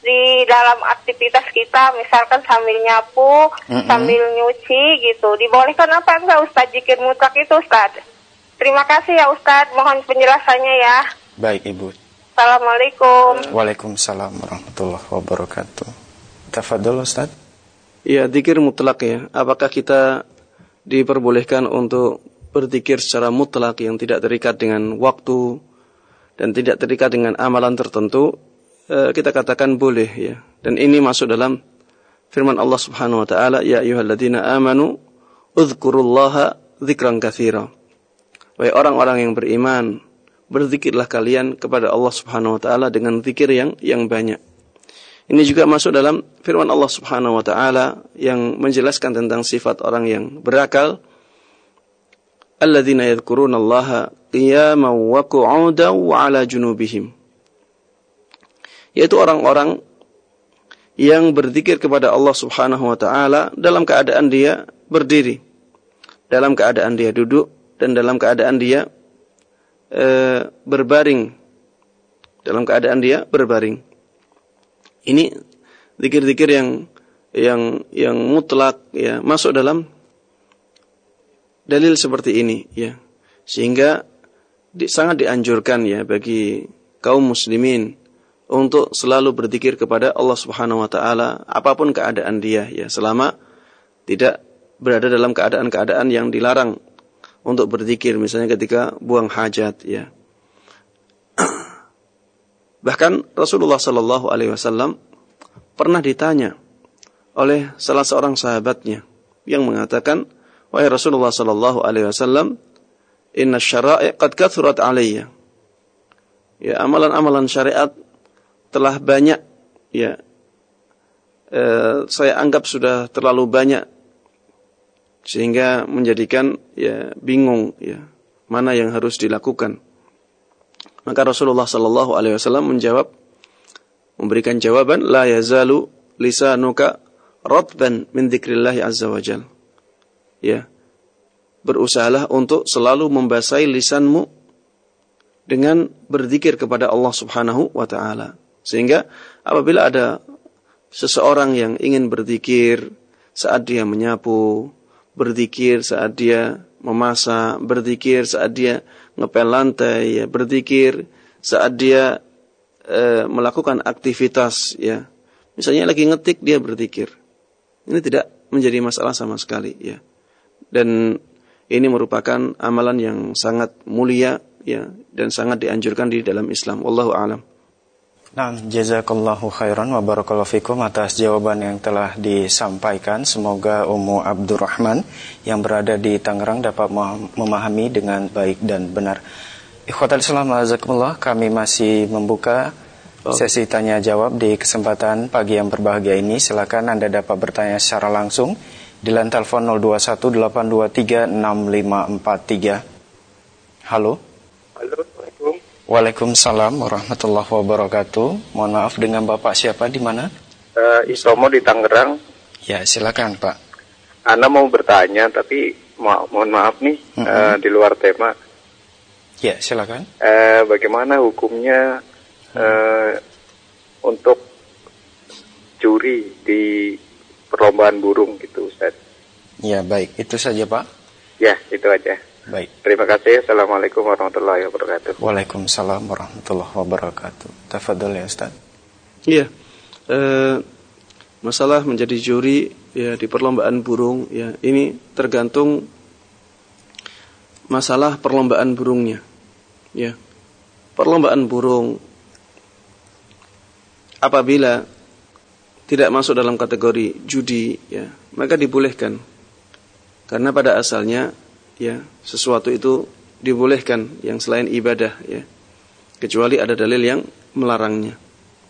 di dalam aktivitas kita, misalkan sambil nyapu, mm-hmm. sambil nyuci gitu. Dibolehkan apa enggak Ustaz zikir mutlak itu Ustaz? Terima kasih ya Ustaz, mohon penjelasannya ya. Baik Ibu. Assalamualaikum. Waalaikumsalam warahmatullahi wabarakatuh. Tafadhol Ustaz. Ya, zikir mutlak ya. Apakah kita diperbolehkan untuk berzikir secara mutlak yang tidak terikat dengan waktu dan tidak terikat dengan amalan tertentu? E, kita katakan boleh ya. Dan ini masuk dalam firman Allah Subhanahu wa taala, ya ayyuhalladzina amanu udzkurullaha dzikran katsira. Wahai orang-orang yang beriman, berzikirlah kalian kepada Allah Subhanahu wa taala dengan zikir yang yang banyak. Ini juga masuk dalam firman Allah Subhanahu wa taala yang menjelaskan tentang sifat orang yang berakal. Alladzina yadhkurunallaha qiyaman wa qu'udan wa 'ala junubihim. Yaitu orang-orang yang berzikir kepada Allah Subhanahu wa taala dalam keadaan dia berdiri, dalam keadaan dia duduk, dan dalam keadaan dia e, berbaring. Dalam keadaan dia berbaring. Ini zikir-zikir yang yang yang mutlak ya, masuk dalam dalil seperti ini ya. Sehingga di, sangat dianjurkan ya bagi kaum muslimin untuk selalu berzikir kepada Allah Subhanahu wa taala apapun keadaan dia ya, selama tidak berada dalam keadaan-keadaan yang dilarang untuk berzikir, misalnya ketika buang hajat ya. Bahkan Rasulullah sallallahu alaihi wasallam pernah ditanya oleh salah seorang sahabatnya yang mengatakan, wahai Rasulullah sallallahu alaihi wasallam, inna syara'i qad kathurat alayya. Ya, amalan-amalan syariat telah banyak ya. E, saya anggap sudah terlalu banyak sehingga menjadikan ya bingung ya mana yang harus dilakukan. Maka Rasulullah sallallahu alaihi wasallam menjawab, memberikan jawaban, la yazalu lisanuka ratban min dzikrillah azza wajal. Ya. Berusahalah untuk selalu membasahi lisanmu dengan berzikir kepada Allah Subhanahu wa taala. Sehingga apabila ada seseorang yang ingin berzikir saat dia menyapu, berzikir saat dia memasak, berzikir saat dia ngepel lantai, ya, berzikir saat dia e, melakukan aktivitas, ya, misalnya lagi ngetik dia berzikir. Ini tidak menjadi masalah sama sekali, ya. Dan ini merupakan amalan yang sangat mulia, ya, dan sangat dianjurkan di dalam Islam. Wallahu a'lam. Nah, jazakallahu khairan wa barakallahu fikum atas jawaban yang telah disampaikan. Semoga Ummu Abdurrahman yang berada di Tangerang dapat memahami dengan baik dan benar. Ikhwatal Islam azakumullah, kami masih membuka sesi tanya jawab di kesempatan pagi yang berbahagia ini. Silakan Anda dapat bertanya secara langsung di line telepon nol dua satu delapan dua tiga enam lima empat tiga. Halo. Halo. Waalaikumsalam warahmatullahi wabarakatuh. Mohon maaf, dengan Bapak siapa, di mana? Uh, Isomo di Tangerang. Ya, silakan Pak. Ana mau bertanya, tapi mo- mohon maaf nih, mm-hmm. uh, di luar tema. Ya, silakan. Uh, bagaimana hukumnya uh, untuk curi di perlombaan burung gitu, Ustaz? Ya, baik. Itu saja, Pak. Ya, itu aja. Baik. Terima kasih. Assalamualaikum warahmatullahi wabarakatuh. Waalaikumsalam warahmatullahi wabarakatuh. Tafadhol ya Ustaz. Iya. E, masalah menjadi juri ya di perlombaan burung ya, ini tergantung masalah perlombaan burungnya. Ya. Perlombaan burung apabila tidak masuk dalam kategori judi ya, maka dibolehkan. Karena pada asalnya ya, sesuatu itu dibolehkan yang selain ibadah ya, kecuali ada dalil yang melarangnya.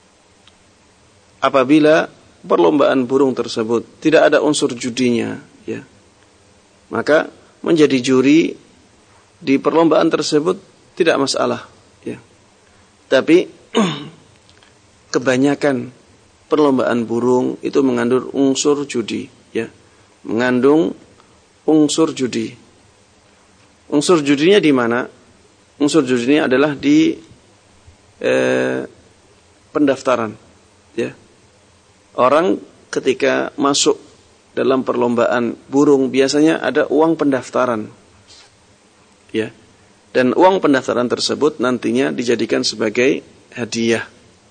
Apabila perlombaan burung tersebut tidak ada unsur judinya ya, maka menjadi juri di perlombaan tersebut tidak masalah ya. Tapi kebanyakan perlombaan burung itu mengandung unsur judi ya, mengandung unsur judi. Unsur judinya di mana? Unsur judinya adalah di eh, pendaftaran, ya, Orang ketika masuk dalam perlombaan burung biasanya ada uang pendaftaran. Ya. Dan uang pendaftaran tersebut nantinya dijadikan sebagai hadiah.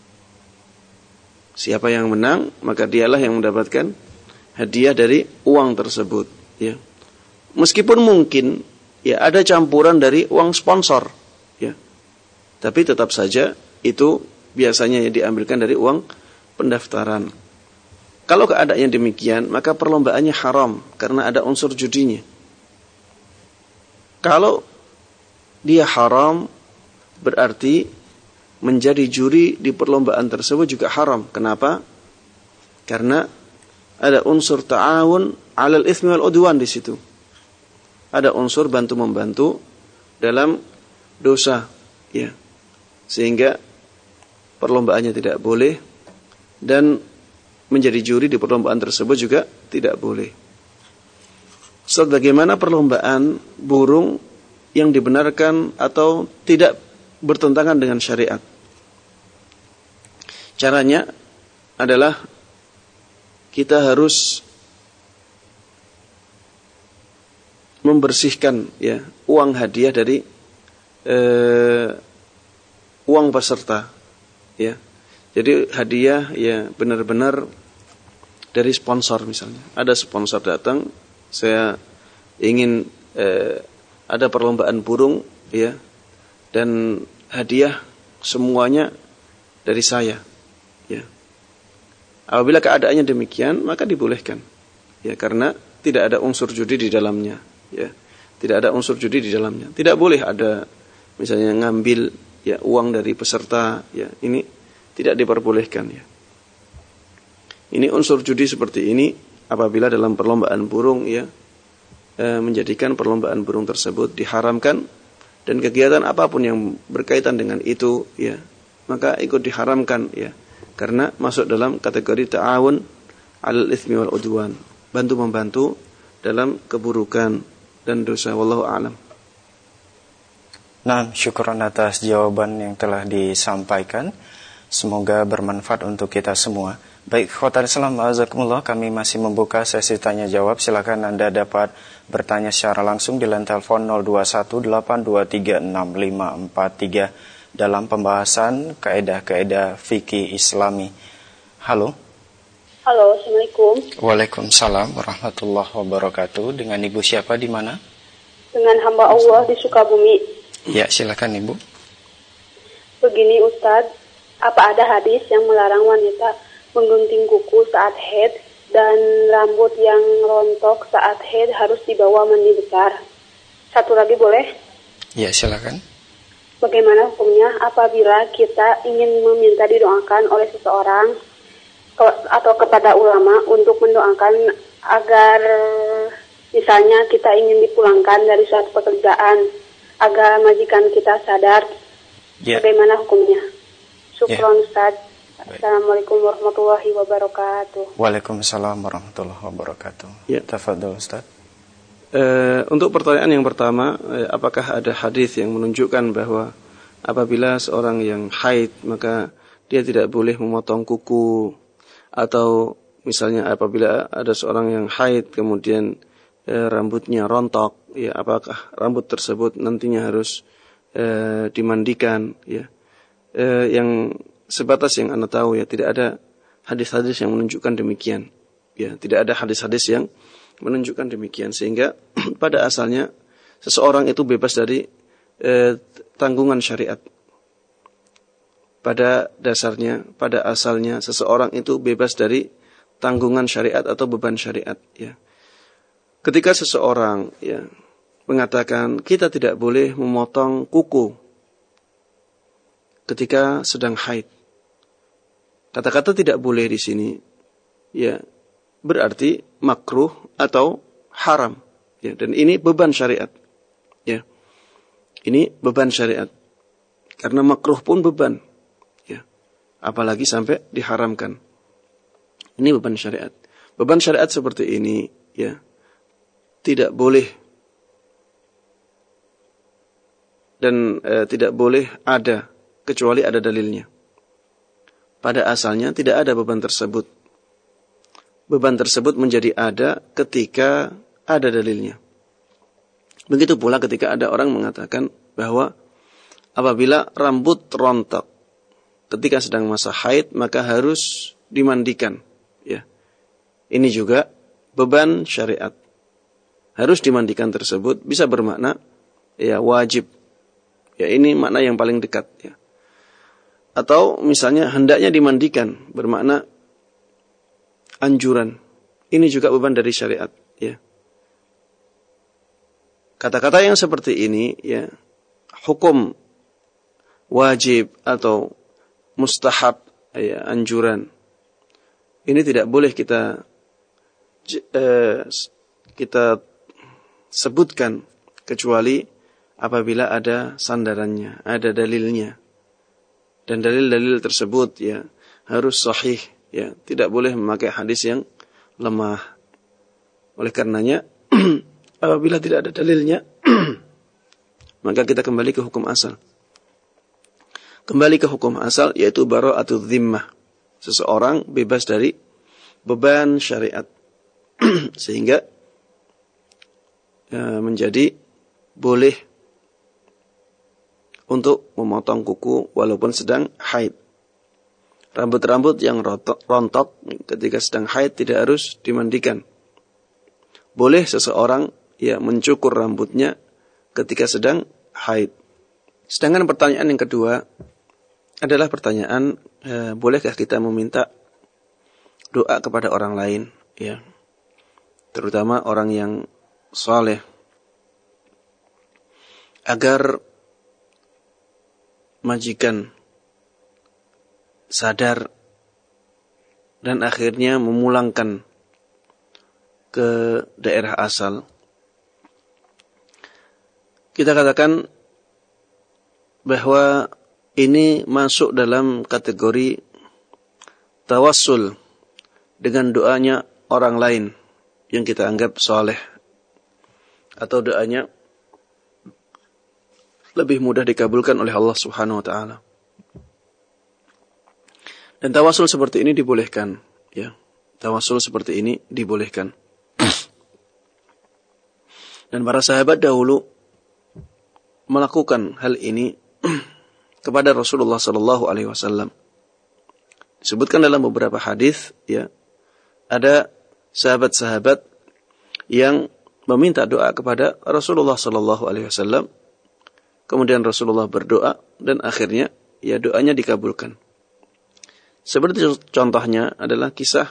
Siapa yang menang, maka dialah yang mendapatkan hadiah dari uang tersebut, ya. Meskipun mungkin ya ada campuran dari uang sponsor, ya. Tapi tetap saja itu biasanya yang diambilkan dari uang pendaftaran. Kalau keadaannya demikian, maka perlombaannya haram karena ada unsur judinya. Kalau dia haram, berarti menjadi juri di perlombaan tersebut juga haram. Kenapa? Karena ada unsur ta'awun 'alal itsmi wal 'udwan di situ. Ada unsur bantu-membantu dalam dosa, ya. Sehingga perlombaannya tidak boleh dan menjadi juri di perlombaan tersebut juga tidak boleh. Ustaz, bagaimana perlombaan burung yang dibenarkan atau tidak bertentangan dengan syariat? Caranya adalah kita harus membersihkan ya uang hadiah dari eh, uang peserta, ya. Jadi hadiah ya benar-benar dari sponsor misalnya. Ada sponsor datang, saya ingin eh, ada perlombaan burung, ya, dan hadiah semuanya dari saya, ya. Apabila keadaannya demikian, maka dibolehkan, ya, karena tidak ada unsur judi di dalamnya, ya. Tidak ada unsur judi di dalamnya. Tidak boleh ada misalnya ngambil ya uang dari peserta, ya. Ini tidak diperbolehkan, ya. Ini unsur judi seperti ini apabila dalam perlombaan burung, ya, e, menjadikan perlombaan burung tersebut diharamkan, dan kegiatan apapun yang berkaitan dengan itu, ya, maka ikut diharamkan, ya, karena masuk dalam kategori ta'awun 'alal itsmi wal 'udwan, bantu-membantu dalam keburukan dan dosa. Wallahu a'lam. Nah, syukuran atas jawaban yang telah disampaikan. Semoga bermanfaat untuk kita semua. Baik, khotar Islam, azakumullah, kami masih membuka sesi tanya jawab. Silakan Anda dapat bertanya secara langsung di line telepon nol dua satu delapan dua tiga enam lima empat tiga dalam pembahasan kaedah-kaedah fikih Islami. Halo. Halo, Assalamualaikum. Waalaikumsalam warahmatullahi wabarakatuh. Dengan Ibu siapa, di mana? Dengan hamba Allah di Sukabumi. Ya, silakan Ibu. Begini Ustadz, apa ada hadis yang melarang wanita menggunting kuku saat haid dan rambut yang rontok saat haid harus dibawa mandi besar? Satu lagi boleh? Ya, silakan. Bagaimana hukumnya apabila kita ingin meminta didoakan oleh seseorang ke- atau kepada ulama untuk mendoakan agar misalnya kita ingin dipulangkan dari suatu pekerjaan, agar majikan kita sadar, ya. Bagaimana hukumnya? Syukron, ya. Ustaz. Assalamualaikum warahmatullahi wabarakatuh. Waalaikumsalam warahmatullahi wabarakatuh. Ya. Tafadhol Ustaz. E, untuk pertanyaan yang pertama, e, apakah ada hadis yang menunjukkan bahwa apabila seorang yang haid maka dia tidak boleh memotong kuku, atau misalnya apabila ada seorang yang haid kemudian e, rambutnya rontok, ya, apakah rambut tersebut nantinya harus e, dimandikan, ya? E, yang sebatas yang Anda tahu, ya, tidak ada hadis-hadis yang menunjukkan demikian, ya, tidak ada hadis-hadis yang menunjukkan demikian, sehingga pada asalnya seseorang itu bebas dari e, tanggungan syariat. Pada dasarnya, pada asalnya seseorang itu bebas dari tanggungan syariat atau beban syariat, ya. Ketika seseorang, ya, mengatakan kita tidak boleh memotong kuku ketika sedang haid, kata-kata tidak boleh di sini, ya, berarti makruh atau haram, ya, dan ini beban syariat, ya, ini beban syariat, karena makruh pun beban, ya, apalagi sampai diharamkan, ini beban syariat. Beban syariat seperti ini, ya, tidak boleh dan e, tidak boleh ada kecuali ada dalilnya. Pada asalnya tidak ada beban tersebut, beban tersebut menjadi ada ketika ada dalilnya. Begitu pula ketika ada orang mengatakan bahwa apabila rambut rontok ketika sedang masa haid maka harus dimandikan. Ya. Ini juga beban syariat. Harus dimandikan tersebut bisa bermakna ya wajib. Ya ini makna yang paling dekat. Ya. Atau misalnya hendaknya dimandikan bermakna anjuran. Ini juga beban dari syariat. Ya. Kata-kata yang seperti ini, ya, hukum wajib atau mustahab, ya, anjuran, ini tidak boleh kita eh, kita sebutkan kecuali apabila ada sandarannya, ada dalilnya, dan dalil-dalil tersebut, ya, harus sahih, ya, tidak boleh memakai hadis yang lemah. Oleh karenanya apabila tidak ada dalilnya, maka kita kembali ke hukum asal. Kembali ke hukum asal, yaitu bara'atul dhimmah. Seseorang bebas dari beban syariat. Sehingga ya, menjadi boleh untuk memotong kuku walaupun sedang haid. Rambut-rambut yang rontok ketika sedang haid tidak harus dimandikan. Boleh seseorang ya mencukur rambutnya ketika sedang haid. Sedangkan pertanyaan yang kedua adalah pertanyaan eh, bolehkah kita meminta doa kepada orang lain, ya, terutama orang yang saleh, agar majikan sadar dan akhirnya memulangkan ke daerah asal. Kita katakan bahwa ini masuk dalam kategori tawassul dengan doanya orang lain yang kita anggap soleh, atau doanya lebih mudah dikabulkan oleh Allah Subhanahu wa taala. Dan tawassul seperti ini dibolehkan, ya. Tawassul seperti ini dibolehkan. Dan para sahabat dahulu melakukan hal ini kepada Rasulullah sallallahu alaihi wasallam. Disebutkan dalam beberapa hadis, ya, ada sahabat-sahabat yang meminta doa kepada Rasulullah sallallahu alaihi wasallam. Kemudian Rasulullah berdoa dan akhirnya ya doanya dikabulkan. Seperti contohnya adalah kisah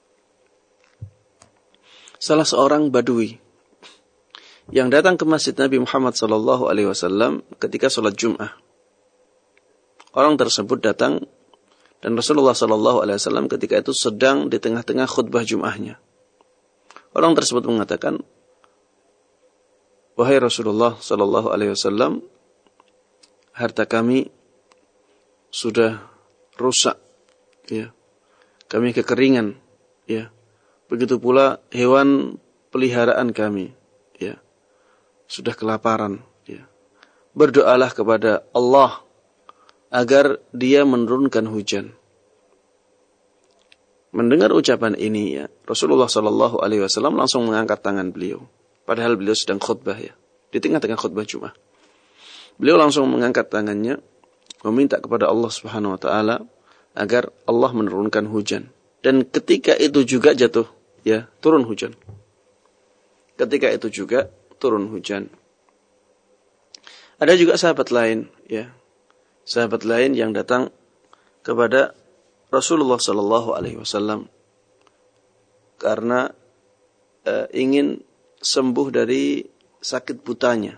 salah seorang badui yang datang ke masjid Nabi Muhammad sallallahu alaihi wasallam ketika sholat Jum'ah. Orang tersebut datang dan Rasulullah sallallahu alaihi wasallam ketika itu sedang di tengah-tengah khutbah Jum'ahnya. Orang tersebut mengatakan, "Wahai Rasulullah sallallahu alaihi wasallam, harta kami sudah rusak, ya. Kami kekeringan, ya. Begitu pula hewan peliharaan kami, ya, sudah kelaparan, ya. Berdoalah kepada Allah agar Dia menurunkan hujan." Mendengar ucapan ini, ya, Rasulullah sallallahu alaihi wasallam langsung mengangkat tangan beliau, padahal beliau sedang khutbah, ya, di tengah-tengah khutbah Jumat. Beliau langsung mengangkat tangannya meminta kepada Allah Subhanahu wa taala agar Allah menurunkan hujan. Dan ketika itu juga jatuh, ya, turun hujan. Ketika itu juga turun hujan. Ada juga sahabat lain, ya. Sahabat lain yang datang kepada Rasulullah sallallahu alaihi wasallam karena uh, ingin sembuh dari sakit butanya.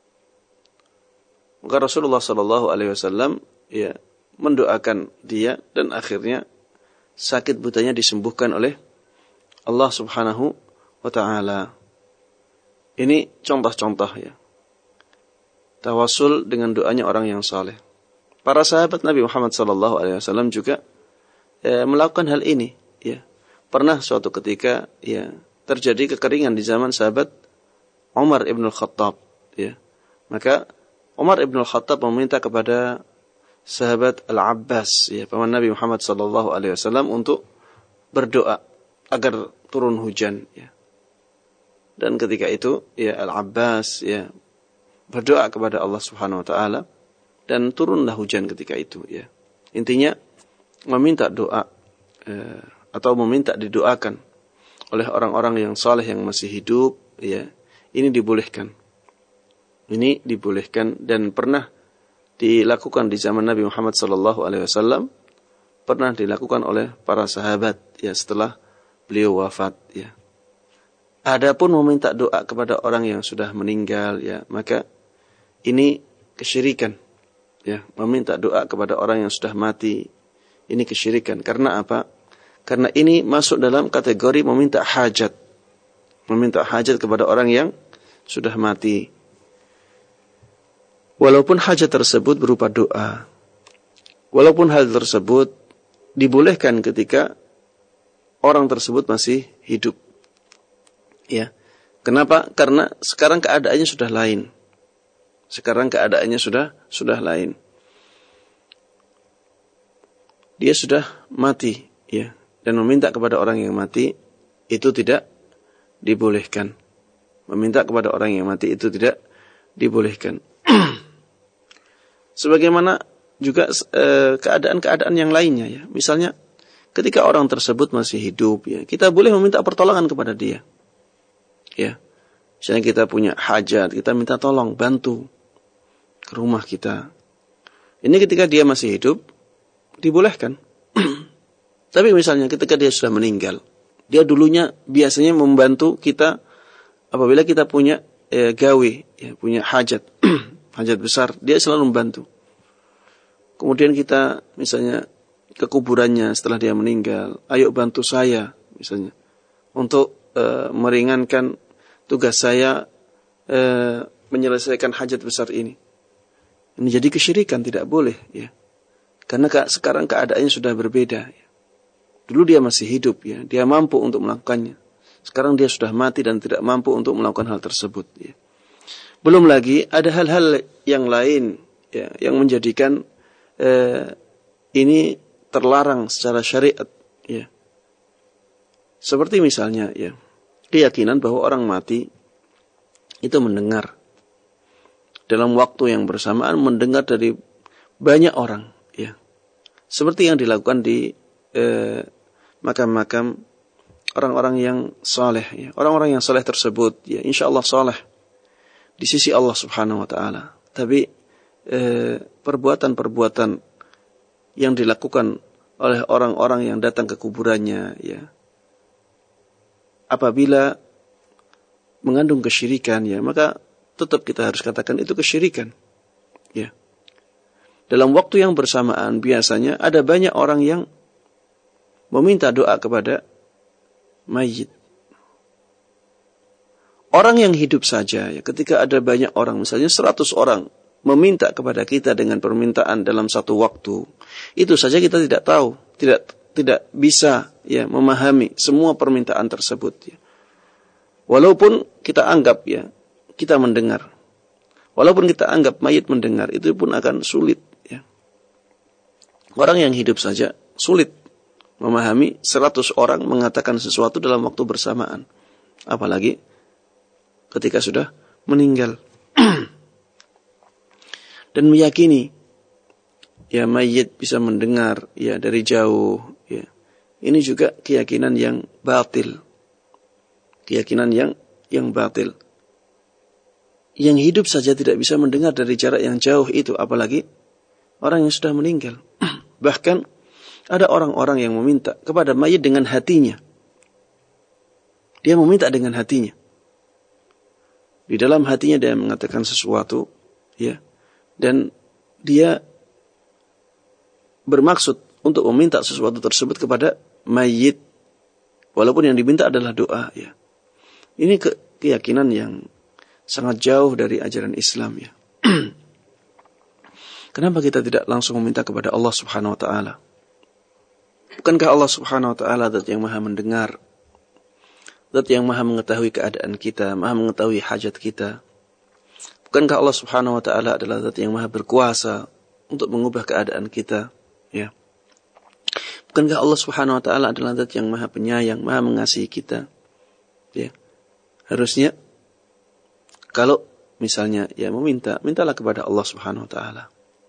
Maka Rasulullah sallallahu alaihi wasallam ya mendoakan dia dan akhirnya sakit butanya disembuhkan oleh Allah Subhanahu wa taala. Ini contoh-contoh, ya, tawassul dengan doanya orang yang saleh. Para sahabat Nabi Muhammad sallallahu alaihi wasallam juga ya, melakukan hal ini, ya. Pernah suatu ketika, ya, terjadi kekeringan di zaman sahabat Umar ibn al-Khattab, ya. Maka Umar ibn al-Khattab meminta kepada sahabat Al-Abbas, ya, paman Nabi Muhammad sallallahu alaihi wasallam untuk berdoa agar turun hujan, ya. Dan ketika itu, ya Al-Abbas, ya berdoa kepada Allah Subhanahu Wa Taala dan turunlah hujan ketika itu, ya. Intinya meminta doa eh, atau meminta didoakan oleh orang-orang yang saleh yang masih hidup, ya, ini dibolehkan. Ini dibolehkan dan pernah dilakukan di zaman Nabi Muhammad sallallahu alaihi wasallam, pernah dilakukan oleh para sahabat, ya, setelah beliau wafat, ya. Adapun meminta doa kepada orang yang sudah meninggal, ya, maka ini kesyirikan, ya. Meminta doa kepada orang yang sudah mati, ini kesyirikan. Karena apa? Karena ini masuk dalam kategori meminta hajat, meminta hajat kepada orang yang sudah mati. Walaupun hajat tersebut berupa doa, walaupun hal tersebut dibolehkan ketika orang tersebut masih hidup. Ya. Kenapa? Karena sekarang keadaannya sudah lain. Sekarang keadaannya sudah sudah lain. Dia sudah mati, ya. Dan meminta kepada orang yang mati itu tidak dibolehkan. Meminta kepada orang yang mati itu tidak dibolehkan. Sebagaimana juga eh, keadaan-keadaan yang lainnya, ya. Misalnya ketika orang tersebut masih hidup, ya, kita boleh meminta pertolongan kepada dia. Ya, misalnya kita punya hajat, kita minta tolong, bantu ke rumah kita. Ini ketika dia masih hidup, dibolehkan. Tapi misalnya ketika dia sudah meninggal, dia dulunya biasanya membantu kita apabila kita punya eh, gawe, ya, punya hajat, hajat besar, dia selalu membantu. Kemudian kita misalnya ke kuburannya setelah dia meninggal, ayo bantu saya, misalnya, untuk eh, meringankan tugas saya e, menyelesaikan hajat besar ini. Ini jadi kesyirikan, tidak boleh, ya. Karena ke, sekarang keadaannya sudah berbeda, ya. Dulu dia masih hidup, ya, dia mampu untuk melakukannya. Sekarang dia sudah mati dan tidak mampu untuk melakukan hal tersebut, ya. Belum lagi ada hal-hal yang lain, ya, yang menjadikan e, ini terlarang secara syariat, ya. Seperti misalnya, ya, keyakinan bahwa orang mati itu mendengar dalam waktu yang bersamaan, mendengar dari banyak orang, ya. Seperti yang dilakukan di eh, makam-makam orang-orang yang saleh, ya. Orang-orang yang saleh tersebut, ya, insyaallah saleh di sisi Allah Subhanahu Wa Taala. Tapi eh, perbuatan-perbuatan yang dilakukan oleh orang-orang yang datang ke kuburannya, ya, apabila mengandung kesyirikan, ya, maka tetap kita harus katakan itu kesyirikan, ya. Dalam waktu yang bersamaan biasanya ada banyak orang yang meminta doa kepada mayit. Orang yang hidup saja, ya, ketika ada banyak orang, misalnya seratus orang meminta kepada kita dengan permintaan dalam satu waktu, itu saja kita tidak tahu, tidak tidak bisa, ya, memahami semua permintaan tersebut, ya. Walaupun kita anggap, ya, kita mendengar, walaupun kita anggap mayit mendengar, itu pun akan sulit, ya. Orang yang hidup saja sulit memahami seratus orang mengatakan sesuatu dalam waktu bersamaan, apalagi ketika sudah meninggal. Dan meyakini, ya, mayit bisa mendengar, ya, dari jauh, ya. Ini juga keyakinan yang batil. Keyakinan yang yang batil. Yang hidup saja tidak bisa mendengar dari jarak yang jauh itu, apalagi orang yang sudah meninggal. Bahkan ada orang-orang yang meminta kepada mayit dengan hatinya. Dia meminta dengan hatinya. Di dalam hatinya dia mengatakan sesuatu, ya, dan dia bermaksud untuk meminta sesuatu tersebut kepada mayit, walaupun yang diminta adalah doa, ya. Ini ke- keyakinan yang sangat jauh dari ajaran Islam, ya. Kenapa kita tidak langsung meminta kepada Allah Subhanahu Wa Taala? Bukankah Allah Subhanahu Wa Taala zat yang maha mendengar, zat yang maha mengetahui keadaan kita, maha mengetahui hajat kita? Bukankah Allah Subhanahu Wa Taala adalah zat yang maha berkuasa untuk mengubah keadaan kita, ya? Bukankah Allah Subhanahu wa taala adalah zat yang Maha Penyayang, Maha mengasihi kita? Ya. Harusnya kalau misalnya ya meminta, mintalah kepada Allah Subhanahu wa taala.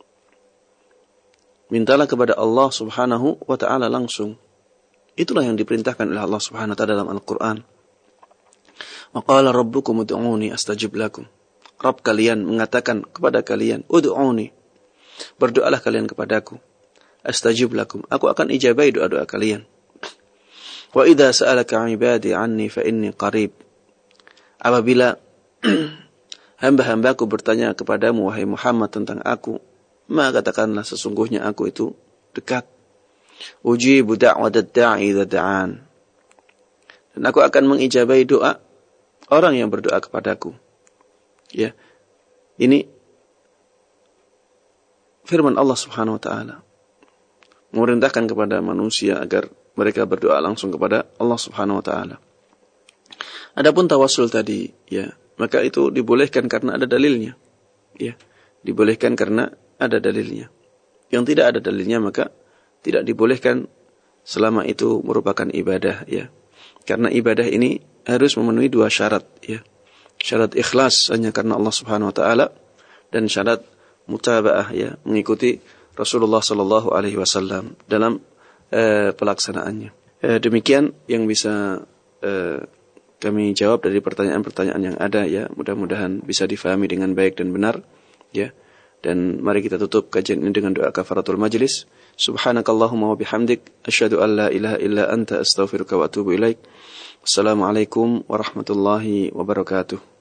Mintalah kepada Allah Subhanahu wa taala langsung. Itulah yang diperintahkan oleh Allah Subhanahu wa taala dalam Al-Qur'an. Wa qala rabbukum ud'uni astajib lakum. Rabb kalian mengatakan kepada kalian, ud'uni. Berdoalah kalian kepadaku. Astajib lakum. Aku akan ijabahi doa-doa kalian. Wa idza sa'alaka 'ibadi 'anni fa inni qarib. Apabila hamba-hambaku bertanya kepadamu wahai Muhammad tentang aku, maka katakanlah sesungguhnya aku itu dekat. Ujibu da'watad da'i idza da'an. Dan aku akan mengijabahi doa orang yang berdoa kepadaku. Ya. Ini firman Allah Subhanahu wa taala. Memerintahkan kepada manusia agar mereka berdoa langsung kepada Allah Subhanahu wa taala. Adapun tawassul tadi, ya, maka itu dibolehkan karena ada dalilnya. Ya. Dibolehkan karena ada dalilnya. Yang tidak ada dalilnya maka tidak dibolehkan selama itu merupakan ibadah, ya. Karena ibadah ini harus memenuhi dua syarat, ya. Syarat ikhlas hanya karena Allah Subhanahu wa taala dan syarat mutaba'ah, ya, mengikuti Rasulullah sallallahu alaihi wasallam dalam uh, pelaksanaannya. Uh, demikian yang bisa uh, kami jawab dari pertanyaan-pertanyaan yang ada, ya. Mudah-mudahan bisa difahami dengan baik dan benar, ya. Dan mari kita tutup kajian ini dengan doa kafaratul majlis. Subhanakallahumma wa bihamdik asyhadu an la ilaha illa anta astaghfiruka wa atubu ilaik. Assalamualaikum warahmatullahi wabarakatuh.